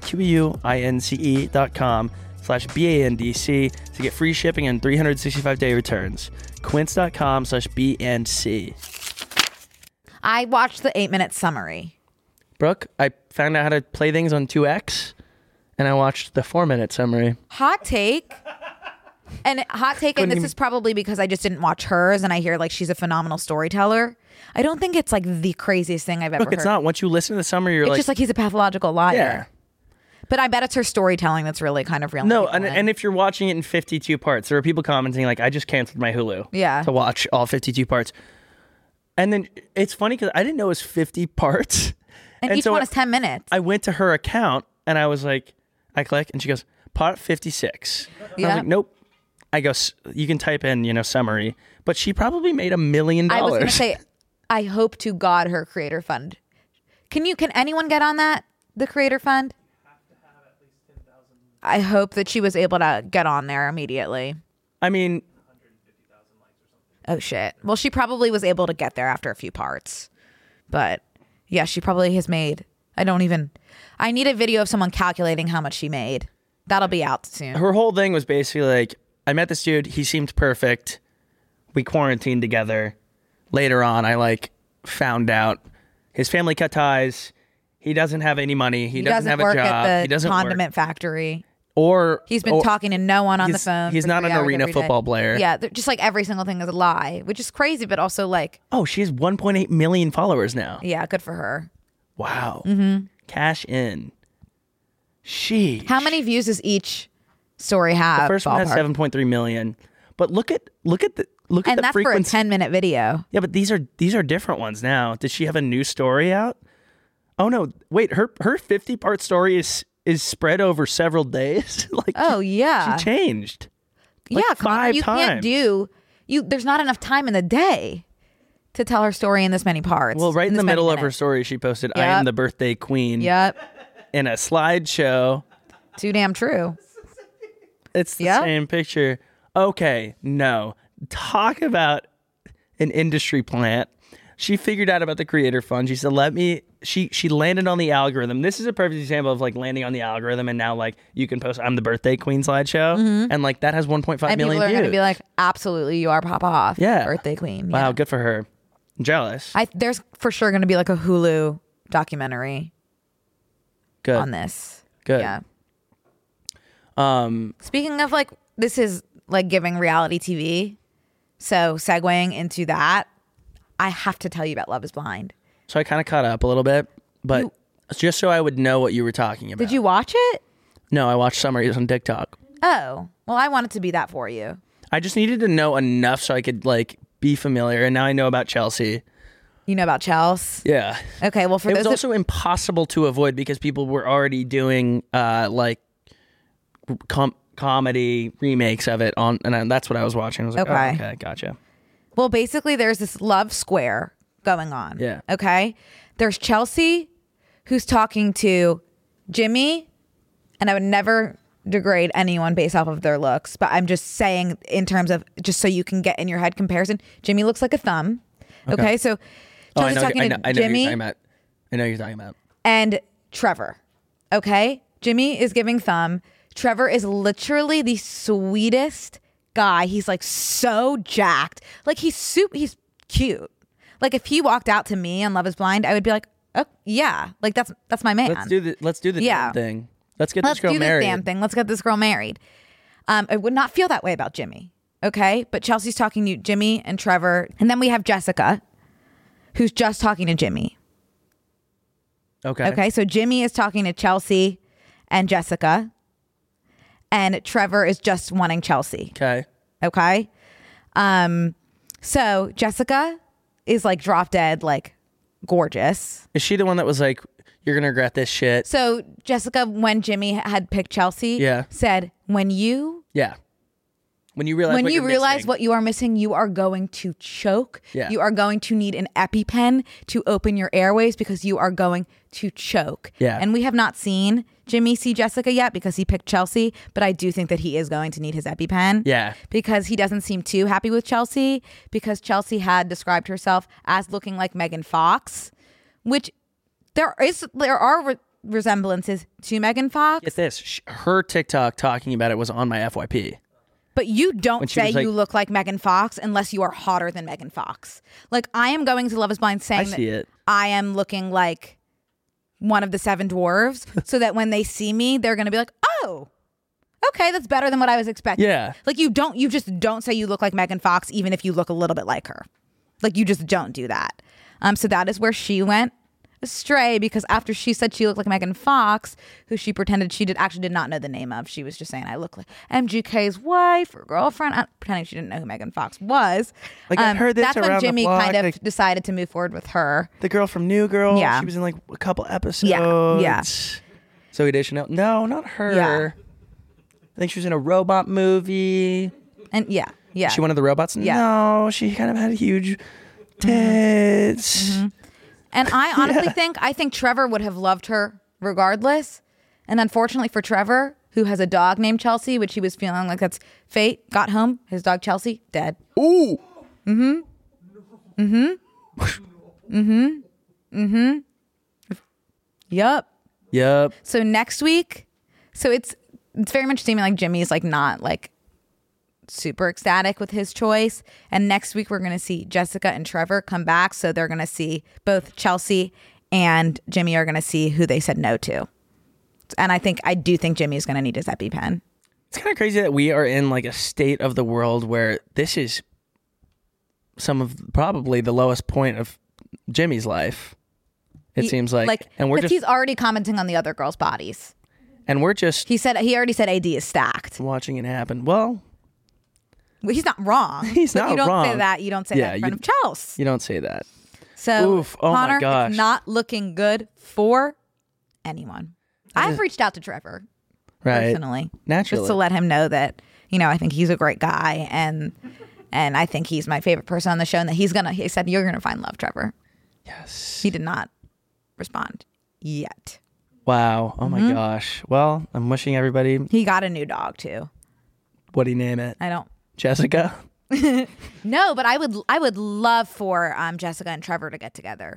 QUINCE.com/BANDC to get free shipping and 365-day returns. Quince.com/BNC. I watched the 8-minute summary. Brooke, I found out how to play things on 2X, and I watched the 4-minute summary. Hot take. And this is probably because I just didn't watch hers and I hear like she's a phenomenal storyteller. I don't think it's like the craziest thing I've ever heard. Look, it's not. Once you listen to the summary, you're It's like... just like he's a pathological liar. Yeah. But I bet it's her storytelling that's really kind of real. No, and if you're watching it in 52 parts, there are people commenting like, I just canceled my Hulu to watch all 52 parts. And then it's funny because I didn't know it was 50 parts. And each one is 10 minutes. I went to her account and I was like, I click and she goes, part 56. And I was like, nope. I go, you can type in, summary. But she probably made $1 million. I was going to say, I hope to God her creator fund. Can anyone get on that? The creator fund? I hope that she was able to get on there immediately. I mean, oh shit. Well, she probably was able to get there after a few parts. But yeah, she probably has made, I need a video of someone calculating how much she made. That'll be out soon. Her whole thing was basically like, I met this dude, he seemed perfect. We quarantined together. Later on, I found out his family cut ties. He doesn't have any money. He doesn't have a job. At the he doesn't condiment factory. Or he's been talking to no one on the phone. He's not an arena football player. Yeah, just like every single thing is a lie, which is crazy, but also like, oh, she has 1.8 million followers now. Yeah, good for her. Wow. Cash in. How many views does each story have? The first one has 7.3 million. But look at the frequency. And that's for a 10-minute video. Yeah, but these are different ones now. Does she have a new story out? Oh no, wait, her 50-part story is spread over several days. Oh yeah. She changed. Yeah, 5 you times. Can't there's not enough time in the day to tell her story in this many parts. Well, right in the middle of her story, she posted, I am the birthday queen. Yep. In a slideshow. Too damn true. It's the same picture. Okay, no. Talk about an industry plant. She figured out about the creator fund. She said, she landed on the algorithm. This is a perfect example of landing on the algorithm, and now you can post I'm the birthday queen slideshow, and that has 1.5 million views. And people are going to be like, absolutely, you are Papa Hoff. Yeah. Birthday queen. Wow, yeah. good for her. I'm jealous. There's for sure going to be a Hulu documentary on this. Good. Yeah. Speaking of this is giving reality TV. So segueing into that, I have to tell you about Love is Blind. So I kind of caught up a little bit, but just so I would know what you were talking about. Did you watch it? No, I watched summaries on TikTok. Oh, well, I wanted to be that for you. I just needed to know enough so I could be familiar. And now I know about Chelsea. You know about Chelsea? Yeah. Okay, well, for It those was also impossible to avoid because people were already doing like comedy remakes of it on, and that's what I was watching. I was like, Okay. oh, okay, gotcha. well, basically, there's this love square going on. Yeah. Okay? There's Chelsea, who's talking to Jimmy, and I would never degrade anyone based off of their looks, but I'm just saying in terms of just so you can get in your head comparison. Jimmy looks like a thumb. Okay, so Chelsea's talking to Jimmy. I know who you're talking about. And Trevor. Okay? Jimmy is giving thumb. Trevor is literally the sweetest guy. He's like so jacked. Like he's cute. Like if he walked out to me on Love Is Blind, I would be like, oh yeah, like that's my man. Let's do the damn thing. Let's get this girl Let's do married. this damn thing. Let's get this girl married. I would not feel that way about Jimmy. Okay? But Chelsea's talking to Jimmy and Trevor. And then we have Jessica, who's just talking to Jimmy. Okay, so Jimmy is talking to Chelsea and Jessica. And Trevor is just wanting Chelsea. Okay? So Jessica is like drop dead, like gorgeous. Is she the one that was like, you're going to regret this shit? So Jessica, when Jimmy had picked Chelsea, said, when you realize what you are missing, you are going to choke. Yeah. You are going to need an EpiPen to open your airways because you are going to choke. Yeah. And we have not seen Jimmy see Jessica yet because he picked Chelsea, but I do think that he is going to need his EpiPen. Yeah. Because he doesn't seem too happy with Chelsea, because Chelsea had described herself as looking like Megan Fox, which there are resemblances to Megan Fox. Get this. Her TikTok talking about it was on my FYP. But you don't say like, you look like Megan Fox unless you are hotter than Megan Fox. Like, I am going to Love Is Blind saying that I am looking like one of the 7 dwarves so that when they see me, they're going to be like, oh, okay, that's better than what I was expecting. Yeah. Like, you just don't say you look like Megan Fox even if you look a little bit like her. Like, you just don't do that. So that is where she went astray, because after she said she looked like Megan Fox, who she pretended she actually did not know the name of, she was just saying, I look like MGK's wife or girlfriend, pretending she didn't know who Megan Fox was. Like, I heard this that's around when Jimmy the block, kind of like, decided to move forward with her. The girl from New Girl. Yeah. She was in like a couple episodes. Yeah. Zoe Deschanel. No, not her. Yeah. I think she was in a robot movie. And yeah. She one of the robots? Yeah. No, she kind of had huge tits. Mm-hmm. And I honestly think Trevor would have loved her regardless. And unfortunately for Trevor, who has a dog named Chelsea, which he was feeling like that's fate, got home, his dog Chelsea, dead. Ooh. Yup. So next week, so it's very much seeming like Jimmy's like not like super ecstatic with his choice. And next week we're going to see Jessica and Trevor come back. So they're going to see both Chelsea and Jimmy are going to see who they said no to. And I do think Jimmy's going to need his EpiPen. It's kind of crazy that we are in like a state of the world where this is some of probably the lowest point of Jimmy's life. It seems like, and we're just, he's already commenting on the other girls' bodies. And we're just, he already said AD is stacked. Watching it happen. Well, he's not wrong. He's not wrong. You don't say that. You don't say that in front of Chelsea. You don't say that. So, oof, oh Connor, my gosh. It's not looking good for anyone. I've reached out to Trevor personally, naturally, just to let him know that I think he's a great guy, and I think he's my favorite person on the show, and that he said you're gonna find love, Trevor. Yes. He did not respond yet. Wow. Oh my gosh. Well, I'm wishing everybody. He got a new dog too. What'd he name it? I don't. Jessica. No, but I would love for Jessica and Trevor to get together.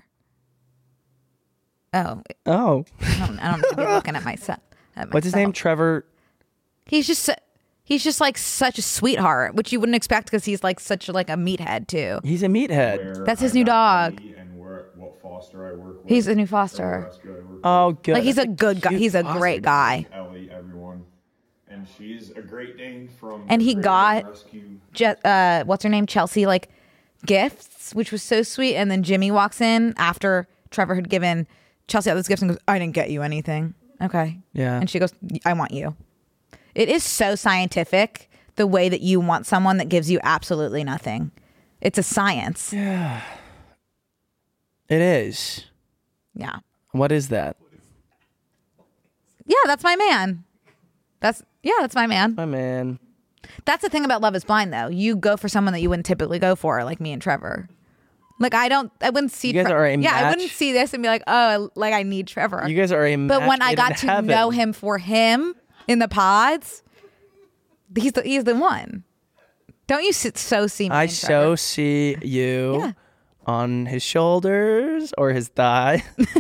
Oh. I don't be looking at myself. What's his name? Trevor. He's just like such a sweetheart, which you wouldn't expect because he's like such like a meathead too. He's a meathead. That's his new dog. And what foster I work with. He's a new foster. Oh, good. Like he's a good guy. He's a great guy. Ellie, everyone, and she's a Great Dane from. And he got Rescue. What's her name? Chelsea, like gifts, which was so sweet. And then Jimmy walks in after Trevor had given Chelsea all those gifts and goes, I didn't get you anything. Okay. Yeah. And she goes, I want you. It is so scientific, the way that you want someone that gives you absolutely nothing. It's a science. Yeah. It is. Yeah. What is that? Yeah, that's my man. That's my man. My man. That's the thing about Love is Blind, though. You go for someone that you wouldn't typically go for, like me and Trevor. Like, I wouldn't see. You guys are a I match? wouldn't see this and be like, oh, like I need Trevor. You guys are a match. But when I got to know him for him in the pods, he's the one. Don't you so see me? I and so Trevor? see you Yeah. on his shoulders or his thigh.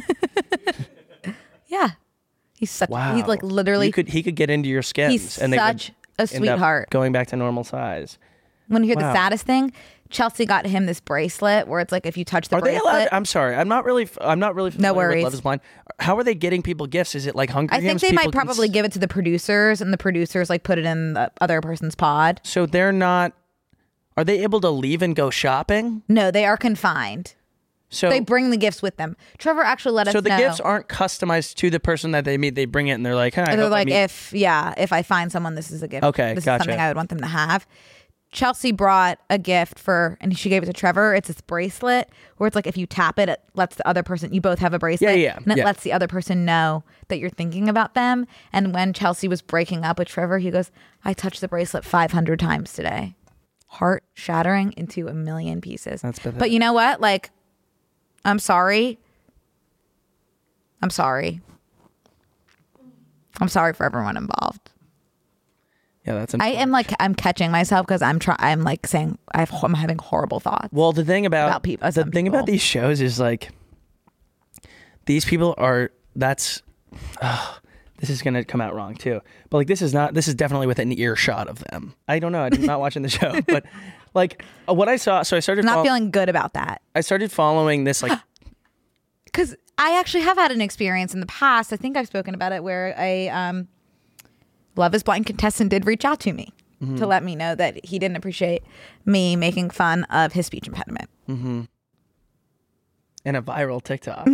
Yeah. He's such. Wow. He's like literally. He could get into your skins. He's and they such a end up sweetheart. going back to normal size. When you hear Wow. the saddest thing, Chelsea got him this bracelet where it's like if you touch the Are they bracelet. allowed? I'm sorry. I'm not really familiar worries. with Love is Blind. How are they getting people gifts? Is it like Hunger I think Games? they might People can probably give it to the producers, and the producers like put it in the other person's pod. So they're not. Are they able to leave and go shopping? No, they are confined. So They bring the gifts with them. Trevor actually let us know. So the gifts aren't customized to the person that they meet. They bring it and they're like, "Hey, I They're hope I like, meet-" if I find someone, this is a gift. Okay, this gotcha. is something I would want them to have. Chelsea brought a gift and she gave it to Trevor. It's this bracelet where it's like if you tap it, it lets the other person. You both have a bracelet. Yeah, and it lets the other person know that you're thinking about them. And when Chelsea was breaking up with Trevor, he goes, "I touched the bracelet 500 times today." Heart shattering into a million pieces. That's pathetic. But you know what? Like, I'm sorry. I'm sorry. I'm sorry for everyone involved. Yeah, that's. I'm catching myself because I'm like saying I'm having horrible thoughts. Well, the thing about About peop- the some thing people. about these shows is like these people are. That's. This is gonna come out wrong too. But like, this is definitely within earshot of them. I don't know. I'm not watching the show, but like what I saw. So I started. Not feeling good about that I started following this like. because I actually have had an experience in the past. I think I've spoken about it where a Love is Blind contestant did reach out to me to let me know that he didn't appreciate me making fun of his speech impediment. In a viral TikTok.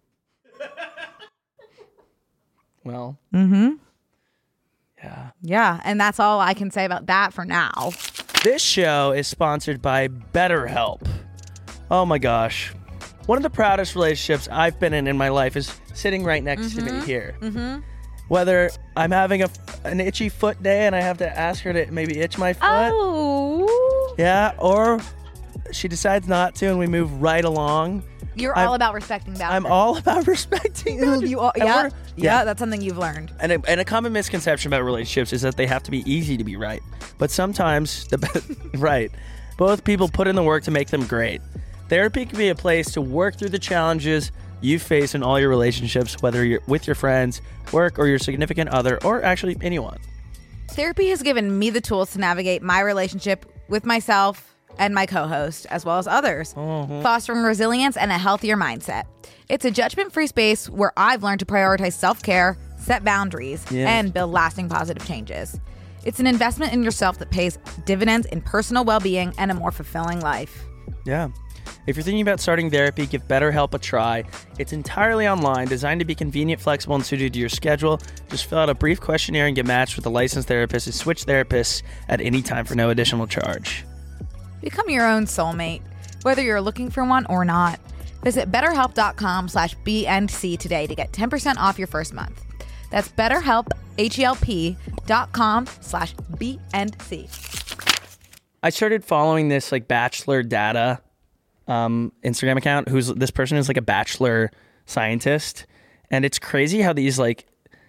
Well. Yeah. Yeah, and that's all I can say about that for now. This show is sponsored by BetterHelp. Oh my gosh. One of the proudest relationships I've been in my life is sitting right next to me here. Whether I'm having an itchy foot day and I have to ask her to maybe itch my foot. Oh, Yeah, or she decides not to and we move right along. you're all about respecting boundaries. I'm all about respecting boundaries. You are, And yeah, we're- yeah, that's something you've learned. And a common misconception about relationships is that they have to be easy to be right. But sometimes, right, both people put in the work to make them great. Therapy can be a place to work through the challenges you face in all your relationships, whether you're with your friends, work, or your significant other, or actually anyone. Therapy has given me the tools to navigate my relationship with myself and my co-host, as well as others, fostering resilience and a healthier mindset. It's a judgment-free space where I've learned to prioritize self-care, set boundaries, Yes. and build lasting positive changes. It's an investment in yourself that pays dividends in personal well-being and a more fulfilling life. Yeah. If you're thinking about starting therapy, give BetterHelp a try. It's entirely online, designed to be convenient, flexible, and suited to your schedule. Just fill out a brief questionnaire and get matched with a licensed therapist and switch therapists at any time for no additional charge. Become your own soulmate, whether you're looking for one or not. Visit betterhelp.com/BNC today to get 10% off your first month. That's betterhelp, HELP.com/BNC. I started following this like Bachelor Data Instagram account. This person is like a Bachelor scientist, and it's crazy how these like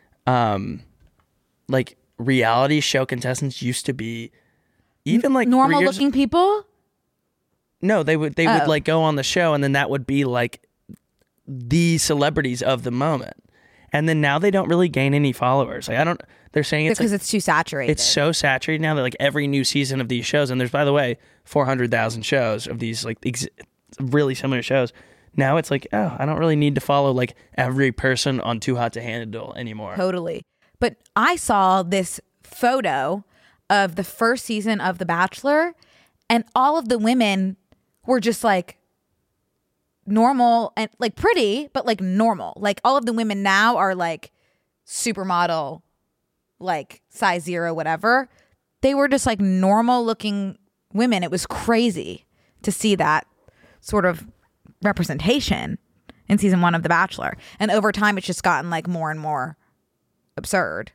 reality show contestants used to be even like 3 Normal years- looking people? No, they would like go on the show, and then that would be like the celebrities of the moment. And then now they don't really gain any followers. Like they're saying it's Because like, it's too saturated. it's so saturated now that like every new season of these shows, and there's, by the way, 400,000 shows of these like really similar shows. Now it's like, oh, I don't really need to follow like every person on Too Hot to Handle anymore. Totally. But I saw this photo of the first season of The Bachelor, and all of the women were just like normal and like pretty, but like normal. Like all of the women now are like supermodel, like size 0, whatever. They were just like normal looking women. It was crazy to see that sort of representation in season 1 of The Bachelor. And over time, it's just gotten like more and more absurd.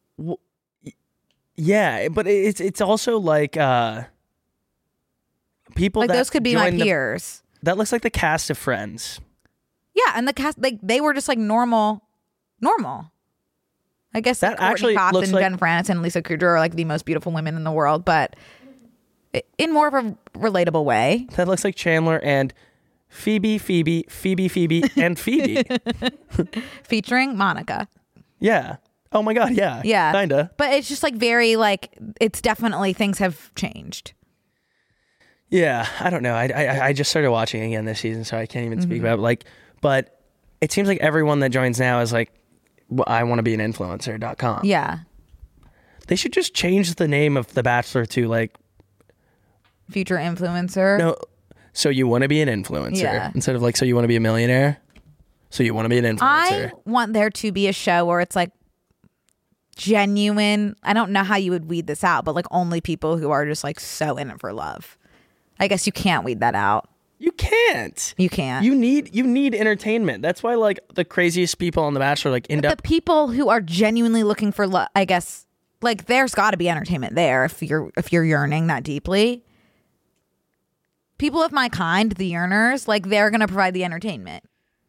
Yeah, but it's also like people Like that those could be my join peers. That looks like the cast of Friends. Yeah, and the cast, like they were just like normal. I guess That like Courtney actually Cox looks and like- Jen Francis and Lisa Kudrow are like the most beautiful women in the world, but in more of a relatable way. That looks like Chandler and Phoebe, and Phoebe. Featuring Monica. Yeah. Oh my God. Yeah. Yeah. Kinda. But it's just like very like, it's definitely, things have changed. Yeah. I don't know. I just started watching again this season, so I can't even speak about it. Like, but it seems like everyone that joins now is like, well, I want to be an influencer.com. Yeah. They should just change the name of The Bachelor to like, Future influencer. no, so you want to be an influencer Yeah. instead of like, so you want to be a millionaire. So you want to be an influencer. I want there to be a show where it's like genuine. I don't know how you would weed this out, but like only people who are just like so in it for love. I guess you can't weed that out. You can't. You can't. You need entertainment. That's why like the craziest people on The Bachelor like end But up. the people who are genuinely looking for love, I guess, like there's got to be entertainment there if you're yearning that deeply. People of my kind, the yearners, like they're gonna provide the entertainment.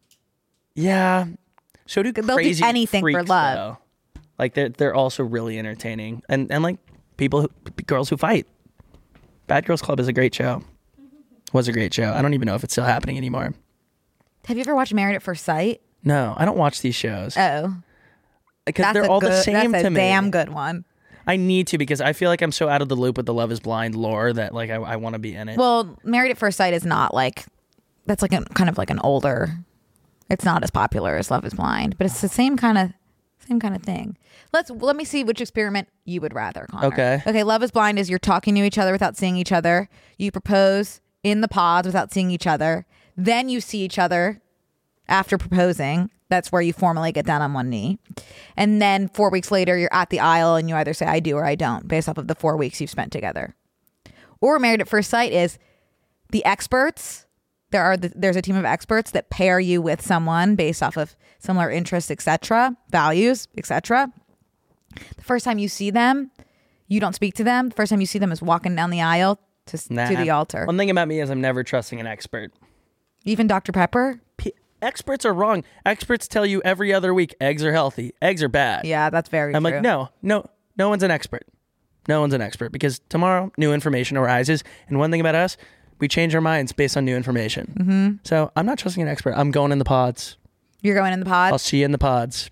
Yeah. So do do crazy anything for freaks, love. though. Like they're also really entertaining and like girls who fight. Bad Girls Club is a great show. Was a great show. I don't even know if it's still happening anymore. Have you ever watched Married at First Sight? No, I don't watch these shows Oh, because they're all the same that's to a me. damn good one. I need to because I feel like I'm so out of the loop with the Love Is Blind lore that like I want to be in it. Well, Married at First Sight is not like, that's like kind of like an older. It's not as popular as Love Is Blind, but it's the same kind of thing. Let me see which experiment you would rather, Connor. Okay. Love Is Blind is you're talking to each other without seeing each other. You propose in the pods without seeing each other. Then you see each other after proposing. That's where you formally get down on one knee. And then 4 weeks later, you're at the aisle and you either say I do or I don't based off of the 4 weeks you've spent together. Or Married at First Sight is the experts. There's a team of experts that pair you with someone based off of similar interests, etc., values, etc. The first time you see them, you don't speak to them. The first time you see them is walking down the aisle to the altar. One thing about me is I'm never trusting an expert. Even Dr. Pepper? Experts are wrong. Experts tell you every other week eggs are healthy, eggs are bad. Yeah, that's very I'm true. like, no one's an expert. No one's an expert because tomorrow new information arises. And one thing about us, we change our minds based on new information. Mm-hmm. So I'm not trusting an expert. I'm going in the pods. You're going in the pod? I'll see you in the pods.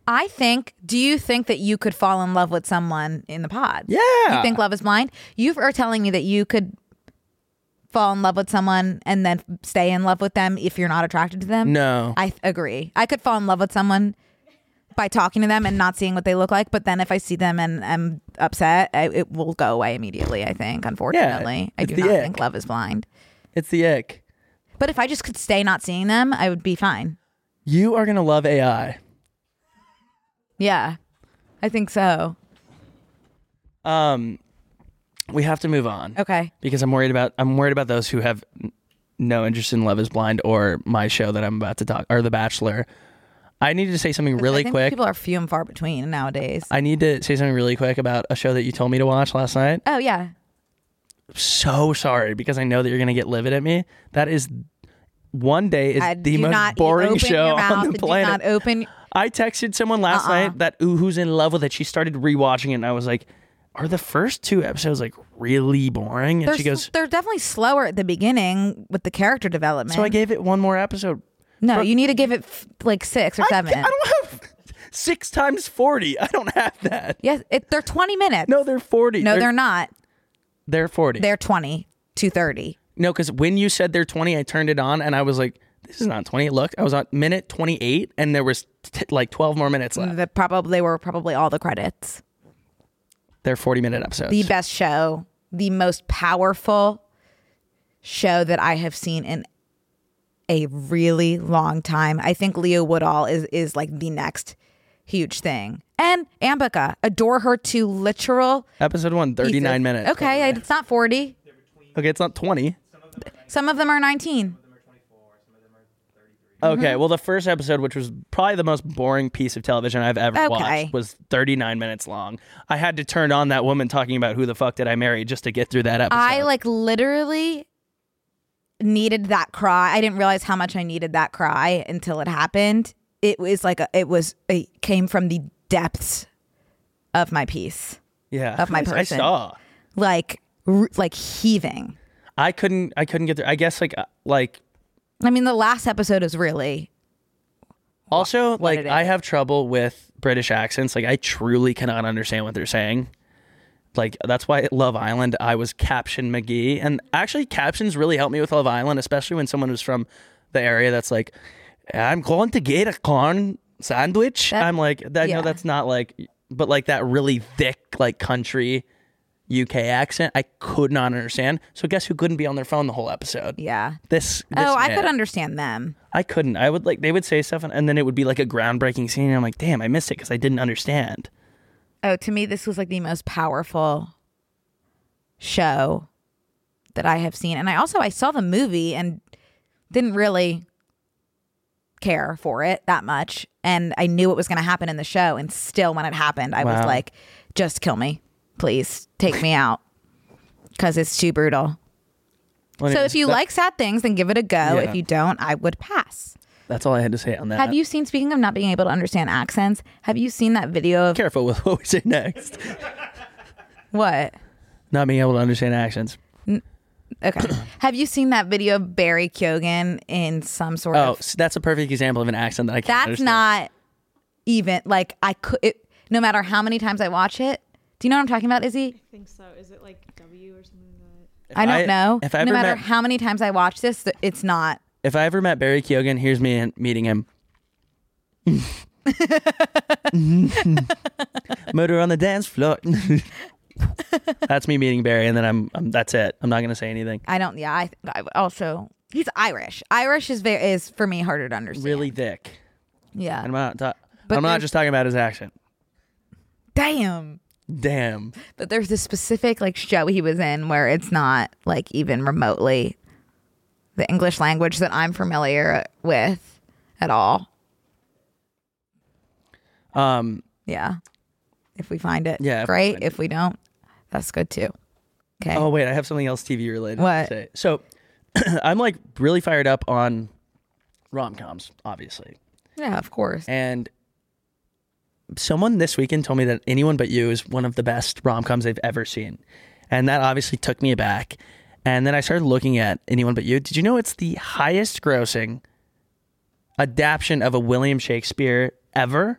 Do you think that you could fall in love with someone in the pod? Yeah. You think Love Is Blind? You are telling me that you could fall in love with someone and then stay in love with them if you're not attracted to them? No. I agree. I could fall in love with someone by talking to them and not seeing what they look like, but then if I see them and I'm upset, it will go away immediately, I think, unfortunately. I it's do the not ick. think Love Is Blind. It's the ick. But if I just could stay not seeing them, I would be fine. You are going to love AI. Yeah, I think so. We have to move on. Okay. Because I'm worried about those who have no interest in Love Is Blind or my show that I'm about to talk, or The Bachelor. I need to say something really I think quick. people are few and far between nowadays. I need to say something really quick about a show that you told me to watch last night. Oh, yeah. So sorry because I know that you're going to get livid at me. That is One Day is the most boring show on the planet. Do not open. I texted someone last night that who's in love with it. She started rewatching it and I was like, are the first 2 episodes like really boring? And she goes, they're definitely slower at the beginning with the character development. so I gave it one more episode. No, Bro, you need to give it like 6 or 7. I don't have 6 times 40. I don't have that. Yes, they're 20 minutes. No, they're 40. No, they're not. They're 40. They're 20 to 30. No, because when you said they're 20, I turned it on and I was like, this is not 20. Look, I was on minute 28 and there was like 12 more minutes left. They were probably all the credits. They're 40-minute episodes. The best show, the most powerful show that I have seen in a really long time. I think Leah Woodall is like the next huge thing. And Ambika, adore her to literal. Episode 1, 39 minutes. Okay, it's not 40. Okay, it's not 20. Some of them are 19. Okay, well, the first episode, which was probably the most boring piece of television I've ever watched, was 39 minutes long. I had to turn on that woman talking about who the fuck did I marry just to get through that episode. I like literally needed that cry. I didn't realize how much I needed that cry until it happened. It was like it came from the depths of my piece. Yeah, of my person. I saw like heaving. I couldn't get through. I guess like. I mean, the last episode is really. Also, like, I have trouble with British accents. Like, I truly cannot understand what they're saying. Like, that's why at Love Island, I was Caption McGee. And actually, captions really help me with Love Island, especially when someone who's from the area that's like, I'm going to get a corn sandwich. I'm like, I know that's not like, but like that really thick, like, country UK accent, I could not understand. So guess who couldn't be on their phone the whole episode? Yeah. This I could understand them. I couldn't. I would like, they would say stuff and then it would be like a groundbreaking scene. And I'm like, damn, I missed it because I didn't understand. Oh, to me, this was like the most powerful show that I have seen. And I saw the movie and didn't really care for it that much. And I knew what was going to happen in the show. And still when it happened, I was like, just kill me. Please take me out because it's too brutal. Well, so if you like sad things, then give it a go. Yeah. If you don't, I would pass. That's all I had to say on that. Have you seen, speaking of not being able to understand accents, have you seen that video of... Careful with what we say next. What? Not being able to understand accents. Okay. Have you seen that video of Barry Keoghan in some sort of... Oh, that's a perfect example of an accent that I can't understand. That's not even... Like, no matter how many times I watch it... Do you know what I'm talking about, Izzy? I think so. Is it like W or something like that? I don't know. No matter how many times I watch this, it's not. If I ever met Barry Keoghan, here's me meeting him. Murder on the dance floor. That's me meeting Barry, and then I'm that's it. I'm not gonna say anything. I don't. Yeah. I also he's Irish. Irish is for me harder to understand. Really thick. Yeah. And I'm not just talking about his accent. Damn. But there's this specific like show he was in where it's not like even remotely the English language that I'm familiar with at all. Yeah. If we find it, great. If we don't, that's good too. Okay. Oh wait, I have something else TV related to say. So I'm like really fired up on rom-coms, obviously. Yeah, of course. And someone this weekend told me that Anyone But You is one of the best rom-coms they've ever seen. And that obviously took me aback. And then I started looking at Anyone But You. Did you know it's the highest grossing adaptation of a William Shakespeare ever?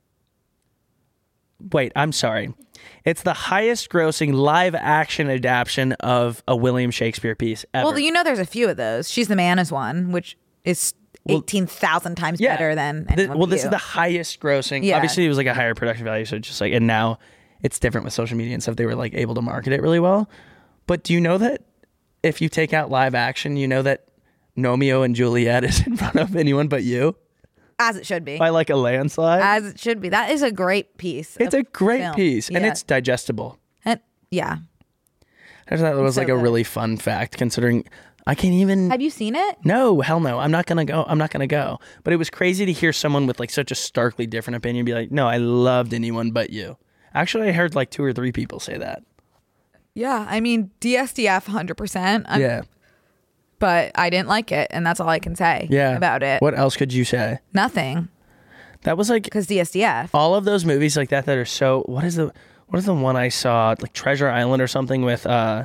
Wait, I'm sorry. It's the highest grossing live action adaptation of a William Shakespeare piece ever. Well, you know there's a few of those. She's the Man is one, which is 18,000 times better than this is the highest grossing. Yeah. Obviously, it was like a higher production value, so just like, and now it's different with social media and stuff. They were like able to market it really well. But do you know that if you take out live action, you know that Romeo and Juliet is in front of Anyone But You? As it should be. By like a landslide? As it should be. That is a great piece. It's a great piece, and it's digestible. Yeah. I thought it was like a really fun fact, considering I can't even... Have you seen it? No, hell no. I'm not going to go. But it was crazy to hear someone with like such a starkly different opinion be like, no, I loved Anyone But You. Actually, I heard like 2 or 3 people say that. Yeah, I mean, DSDF 100%. Yeah. But I didn't like it, and that's all I can say about it. What else could you say? Nothing. That was like... Because DSDF. All of those movies like that are so... What is the one I saw? Like Treasure Island or something with...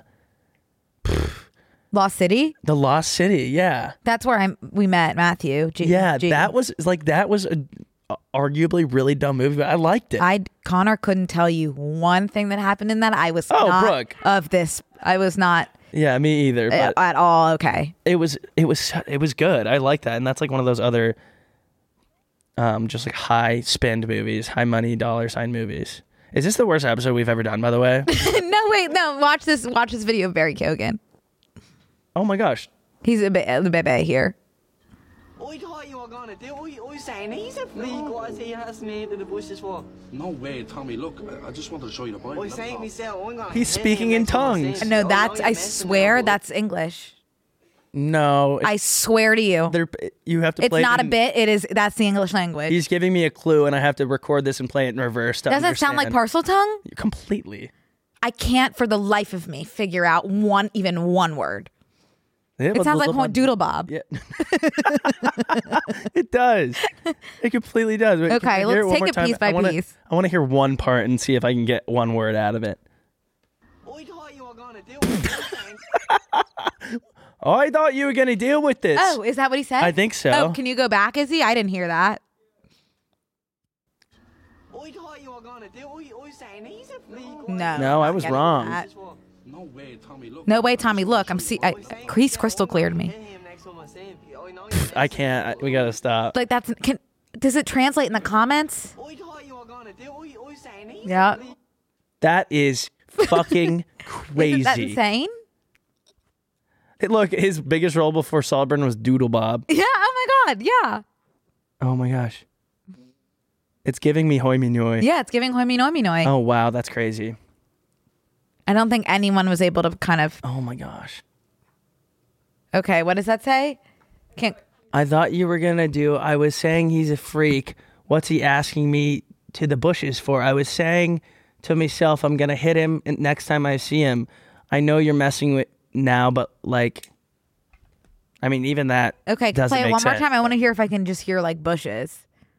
Lost City? The Lost City, yeah. That's where we met Matthew. That was a arguably really dumb movie, but I liked it. Connor couldn't tell you one thing that happened in that. I was not Brooke. Of this. I was not... Yeah, me either. But at all. Okay. It was good. I like that, and that's like one of those other, just like high spend movies, high money dollar sign movies. Is this the worst episode we've ever done? By the way. No. Watch this video of Barry Keoghan. Oh my gosh. He's a baby here. I thought you were gonna do. I saying he's a freak. What is he has me to the bushes for? No way, Tommy. Look, I just wanted to show you the Bible. I saying myself. He's speaking in tongues. No, I swear that's English. No. I swear to you. You have to It's play not it a bit. It is. That's the English language. He's giving me a clue, and I have to record this and play it in reverse. To Doesn't it sound like understand. parcel tongue? Completely. I can't for the life of me figure out even one word. It sounds like Doodle Bob. Yeah. It does. It completely does. Wait, Okay, can I hear let's one take more it time? piece by piece. I want to hear one part and see if I can get one word out of it. I thought you were gonna deal with this. Oh, I thought you were going to deal with this. Oh, is that what he said? I think so. Oh, can you go back, Izzy? I didn't hear that. I thought you were gonna deal with Chinese. No. No, I I'm not was getting wrong. that. No way, Tommy, look. No way, Tommy. Look, he's crystal clear to me. I can't. We got to stop. Like does it translate in the comments? I thought you were gonna deal with Chinese. Yeah. That is fucking crazy. Isn't that insane? Hey, look, his biggest role before Saltburn was Doodle Bob. Yeah. Oh my God. Yeah. Oh my gosh. It's giving me hoi minoi. Yeah. It's giving hoi minoi minoi. Oh wow, that's crazy. I don't think anyone was able to kind of. Oh my gosh. Okay. What does that say? Can't. I thought you were gonna do. I was saying he's a freak. What's he asking me to the bushes for? I was saying to myself, I'm gonna hit him next time I see him. I know you're messing with now, but like, I mean, even that. Okay. doesn't Play it make one more sense. time. I want to hear if I can just hear like bushes.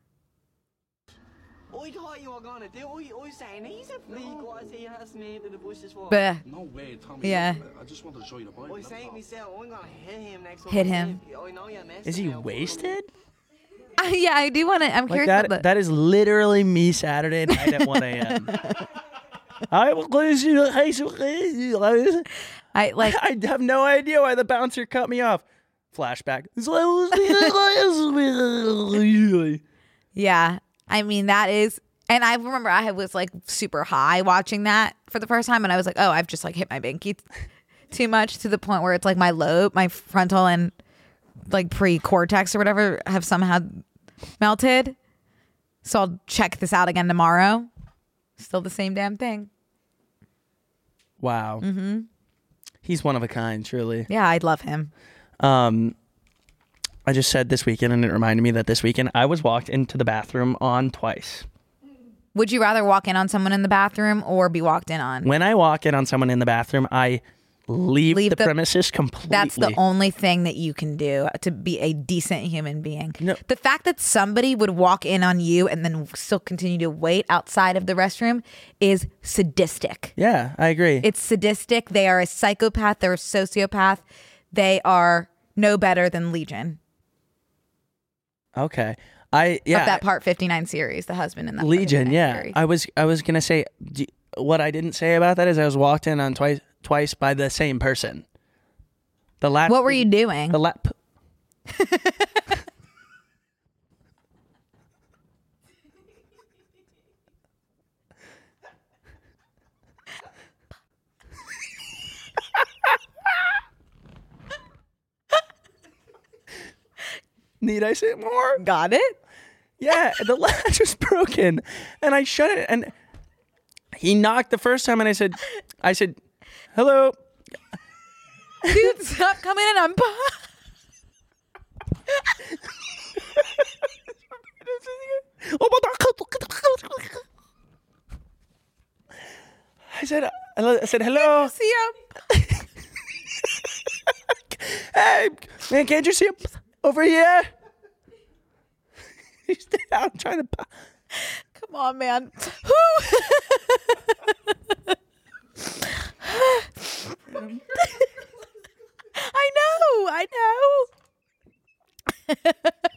I thought you were gonna deal with Chinese. He has me to the bushes for. But No way, Tommy. Yeah. Look, I just wanted to show you the bike. I saying myself, I'm gonna hit him next time. Hit him. I know you're messing Is he with me. wasted? yeah, I do want to. I'm Like curious. that? about That is literally me Saturday night at 1 a.m. I like. I have no idea why the bouncer cut me off. Flashback. Yeah. I mean, that is. And I remember I was like super high watching that for the first time. And I was like, oh, I've just like hit my binky too much to the point where it's like my frontal and like pre-cortex or whatever have somehow melted. So I'll check this out again tomorrow. Still the same damn thing. Wow. Mm-hmm. He's one of a kind, truly. Yeah, I'd love him. I just said this weekend, and it reminded me that this weekend I was walked into the bathroom on twice. Would you rather walk in on someone in the bathroom or be walked in on? When I walk in on someone in the bathroom, I leave the premises completely. That's the only thing that you can do to be a decent human being. No. The fact that somebody would walk in on you and then still continue to wait outside of the restroom is sadistic. Yeah, I agree. It's sadistic. They are a psychopath. They're a sociopath. They are no better than Legion. Okay. Of that Part 59 series, the husband in that Legion, 59 yeah. series. I was gonna say what I didn't say about that is I was walked in on twice by the same person. The last. What were you doing? The lap. Need I say more? Got it? Yeah, the latch was broken, and I shut it, and he knocked the first time, and I said, hello. Dude, stop coming in. I'm. I said hello. See him. Hey, man, can't you see him over here? He's down trying to. Come on, man. I know.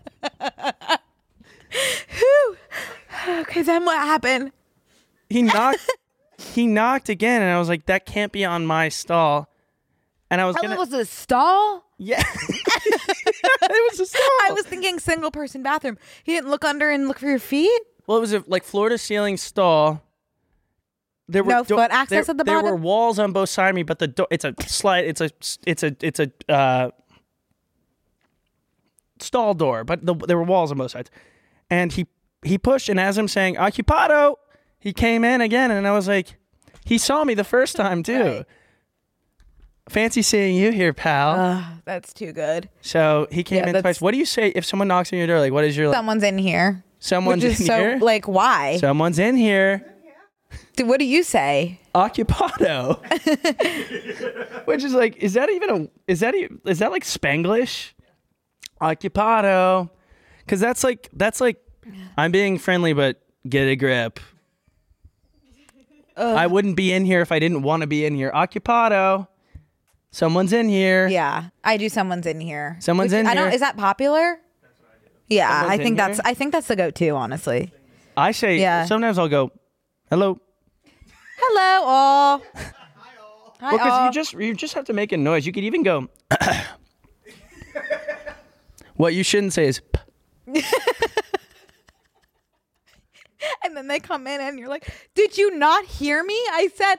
Okay, then what happened? He knocked again, and I was like, that can't be on my stall. And I was gonna. Was it a stall? Yeah. It was a stall. I was thinking single person bathroom. He didn't look under and look for your feet? Well, it was a floor to ceiling stall. There were No foot access at the There bottom? were walls on both sides of me, but the door. It's a slide. It's a stall door, but there were walls on both sides. And he pushed, and as I'm saying "occupado," he came in again, and I was like, he saw me the first time too. Right. fancy seeing you here, pal. That's too good. So he came Yeah, in that's- twice. What do you say if someone knocks on your door? Like, what is your Someone's in here. someone's Which is in so, here? like, why? Someone's in here. What do you say? Occupado. Which is like, is that like Spanglish? Occupado. Because that's like I'm being friendly, but get a grip. I wouldn't be in here if I didn't want to be in here. Occupado. Someone's in here. Yeah, I do. Someone's in here. Someone's in I don't. here. Is that popular? Yeah, Someone's I in think here? that's. I think that's the go-to. Honestly. I say, Yeah. sometimes I'll go, hello. Hello, all. Hi, Well, because all. you just have to make a noise. You could even go. What you shouldn't say is. And then they come in, and you're like, "Did you not hear me? I said."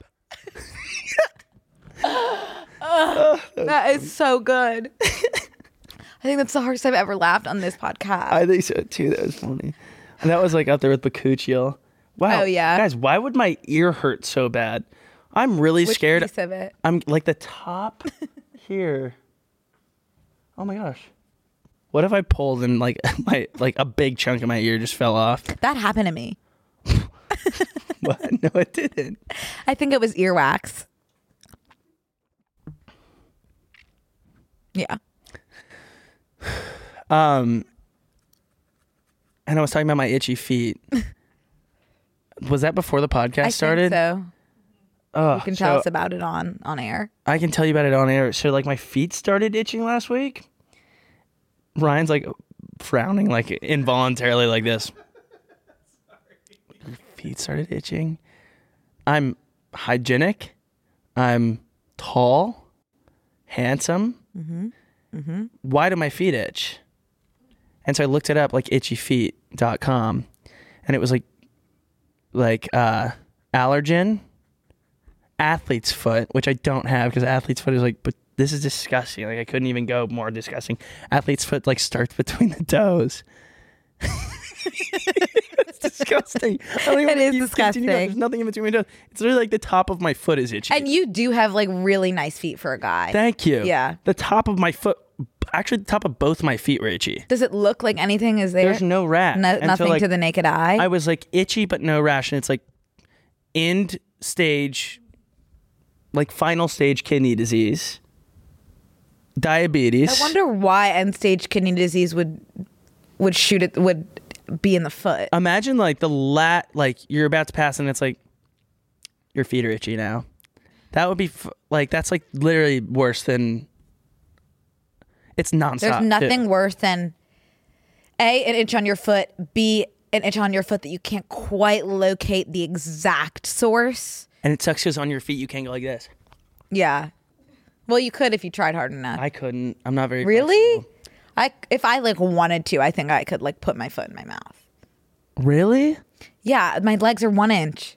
That is so good. I think that's the hardest I've ever laughed on this podcast. I think so too. That was funny. And that was like up there with Bakuchiel. Wow. Oh, yeah. Guys, why would my ear hurt so bad? I'm really Which scared. piece of it? I'm like the top here. Oh my gosh. What if I pulled and like a big chunk of my ear just fell off? That happened to me. What? No, it didn't. I think it was earwax. Yeah. And I was talking about my itchy feet. Was that before the podcast I started? think so. Oh, You can tell us about it on air. I can tell you about it on air. So like my feet started itching last week. Ryan's like frowning like involuntarily like this. Your feet started itching. I'm hygienic. I'm tall, handsome. Why do my feet itch? And so I looked it up like itchyfeet.com and it was like allergen, athlete's foot, which I don't have because athlete's foot is like, but this is disgusting. Like I couldn't even go more disgusting. Athlete's foot like starts between the toes. It's disgusting. I don't even It is continue disgusting. on. There's nothing in between my toes. It's literally like the top of my foot is itchy. And you do have like really nice feet for a guy. Thank you. Yeah. The top of my foot, actually the top of both my feet were itchy. Does it look like anything is there? There's no rash. No, And so, nothing like, to the naked eye. I was like itchy but no rash, and it's like end stage, like final stage kidney disease, diabetes. I wonder why end stage kidney disease would be in the foot. Imagine like like you're about to pass and it's like your feet are itchy now. That would be like that's like literally worse than. It's nonstop. There's nothing too. worse than A, an itch on your foot, B, an itch on your foot that you can't quite locate the exact source. And it sucks because on your feet you can't go like this. Yeah. Well, you could if you tried hard enough. I couldn't. I'm not very. Really? flexible. If I like wanted to, I think I could like put my foot in my mouth. Really? Yeah, my legs are 1 inch.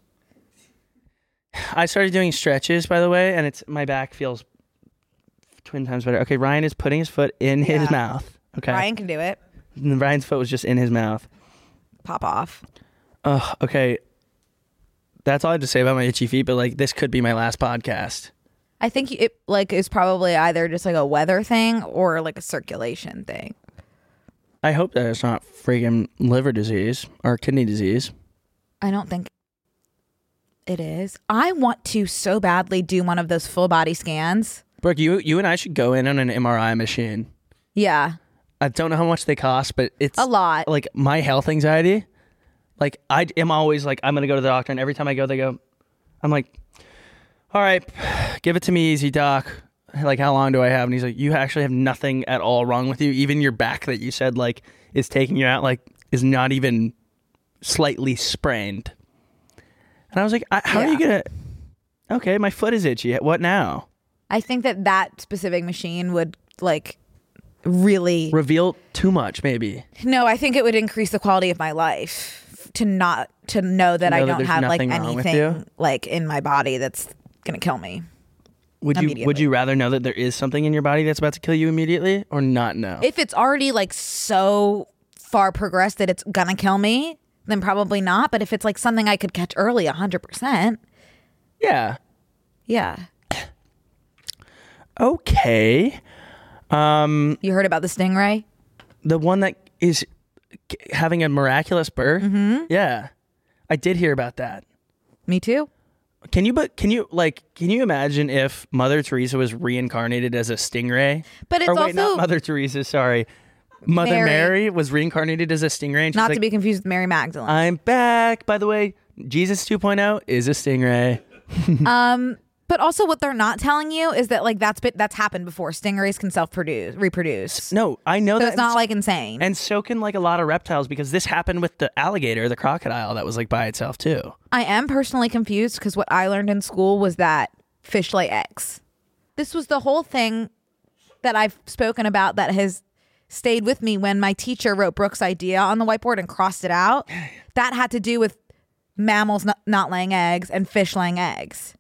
I started doing stretches, by the way, and my back feels twin times better. Okay, Ryan is putting his foot in his mouth. Okay, Ryan can do it. And Ryan's foot was just in his mouth. Pop off. Okay. That's all I have to say about my itchy feet, but like this could be my last podcast. I think it like is probably either just like a weather thing or like a circulation thing. I hope that it's not freaking liver disease or kidney disease. I don't think it is. I want to so badly do one of those full body scans. Brooke, you and I should go in on an MRI machine. Yeah. I don't know how much they cost, but it's A lot. Like my health anxiety, like I am always like, I'm going to go to the doctor. And every time I go, I'm like, all right, give it to me easy, doc. Like, how long do I have? And he's like, you actually have nothing at all wrong with you. Even your back that you said like is taking you out, like is not even slightly sprained. And I was like, how are you going to, okay, my foot is itchy. What now? I think that specific machine would like really Reveal too much, maybe. No, I think it would increase the quality of my life to know that I don't there's have like nothing wrong with anything you? like in my body that's gonna kill me. Would Immediately. you rather know that there is something in your body that's about to kill you immediately or not know? If it's already like so far progressed that it's gonna kill me, then probably not. But if it's like something I could catch early, 100%. Yeah. Yeah. Okay. You heard about the stingray? The one that is having a miraculous birth? Mm-hmm. Yeah. I did hear about that. Me too. Can you imagine if Mother Teresa was reincarnated as a stingray? But it's or wait, also not Mother Teresa, sorry. Mother Mary was reincarnated as a stingray. And she's not like, to be confused with Mary Magdalene. I'm back. By the way, Jesus 2.0 is a stingray. But also what they're not telling you is that like that's happened before. Stingrays can reproduce. No, I know So that. it's not like insane. And so can like a lot of reptiles, because this happened with the alligator, the crocodile that was like by itself too. I am personally confused because what I learned in school was that fish lay eggs. This was the whole thing that I've spoken about that has stayed with me when my teacher wrote Brooke's idea on the whiteboard and crossed it out. That had to do with mammals not laying eggs and fish laying eggs.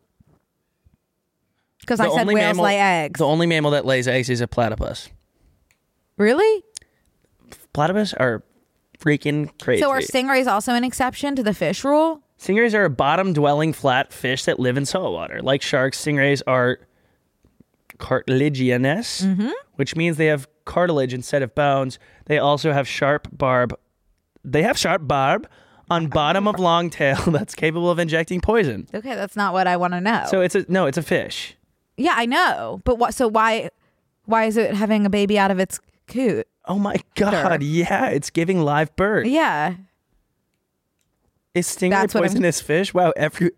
Because I said whales lay eggs. The only mammal that lays eggs is a platypus. Really? Platypus are freaking crazy. So are stingrays also an exception to the fish rule? Stingrays are a bottom-dwelling flat fish that live in saltwater. Like sharks, stingrays are cartilaginous, which means they have cartilage instead of bones. They also have sharp barb. They have sharp barb on bottom of long tail that's capable of injecting poison. Okay, that's not what I want to know. So it's a fish. Yeah, I know. But why is it having a baby out of its coot? Oh my God! Yeah, it's giving live birth. Yeah. Is stingray poisonous fish? Wow!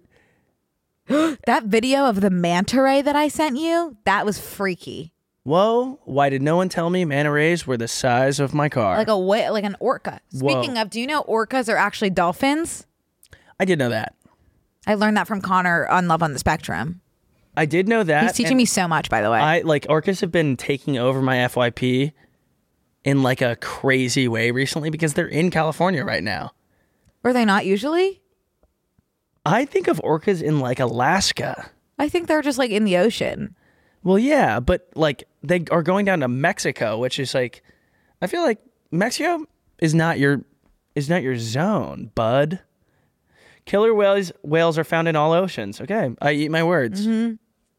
That video of the manta ray that I sent you, that was freaky. Whoa! Why did no one tell me manta rays were the size of my car? Like an orca. Speaking of, do you know orcas are actually dolphins? I did know that. I learned that from Connor on Love on the Spectrum. I did know that. He's teaching me so much, by the way. Orcas have been taking over my FYP in like a crazy way recently because they're in California right now. Were they not usually? I think of orcas in like Alaska. I think they're just like in the ocean. Well, yeah, but like they are going down to Mexico, which is like, I feel like Mexico is not your zone, bud. Killer whales are found in all oceans. Okay, I eat my words. Mm-hmm.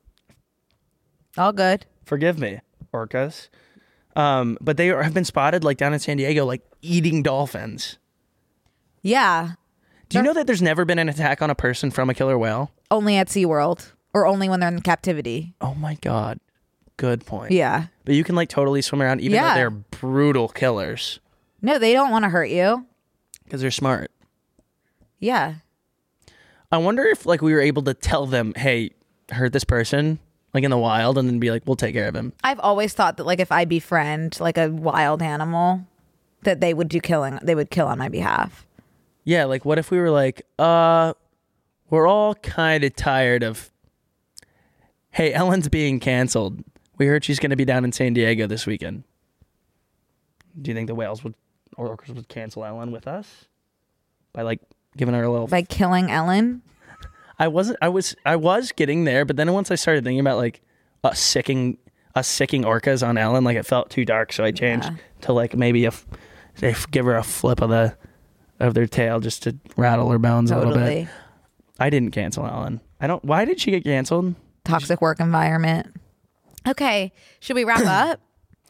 All good. Forgive me, orcas. But they have been spotted like down in San Diego, like eating dolphins. Yeah. Do you know that there's never been an attack on a person from a killer whale? Only at SeaWorld or only when they're in captivity. Oh my God. Good point. Yeah. But you can like totally swim around even though they're brutal killers. No, they don't want to hurt you. Because they're smart. Yeah. I wonder if like we were able to tell them, hey, hurt this person like in the wild, and then be like, we'll take care of him. I've always thought that like if I befriend like a wild animal, that they would kill on my behalf. Yeah, like what if we were like, we're all kind of tired of, hey, Ellen's being canceled. We heard she's going to be down in San Diego this weekend. Do you think the whales would or orcas would cancel Ellen with us by like giving her a little by killing Ellen? I was getting there, but then once I started thinking about like us sicking orcas on Ellen, like it felt too dark, so I changed to like maybe they give her a flip of their tail just to rattle her bones a little bit. I didn't cancel Ellen. Why did she get canceled? Toxic work environment. Okay, should we wrap up?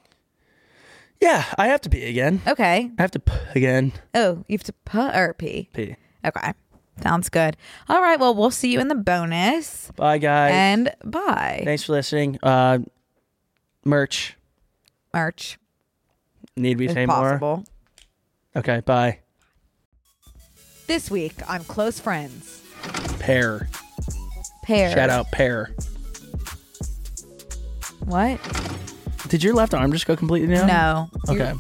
Yeah, I have to pee again. Okay. I have to pee again. Oh, you have to put or pee? Pee. Okay. Sounds good. All right. Well, we'll see you in the bonus. Bye, guys. And bye. Thanks for listening. Merch. Need we say possible. more? Okay, bye. This week on Close Friends. Pear. Shout out Pear. What? Did your left arm just go completely down? No. Okay.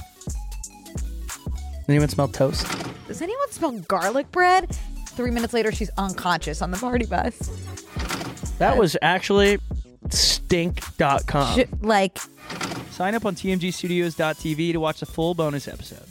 Anyone smell toast? Does anyone smell garlic bread? 3 minutes later, she's unconscious on the party bus. That was actually stink.com. Like, Sign up on tmgstudios.tv to watch the full bonus episode.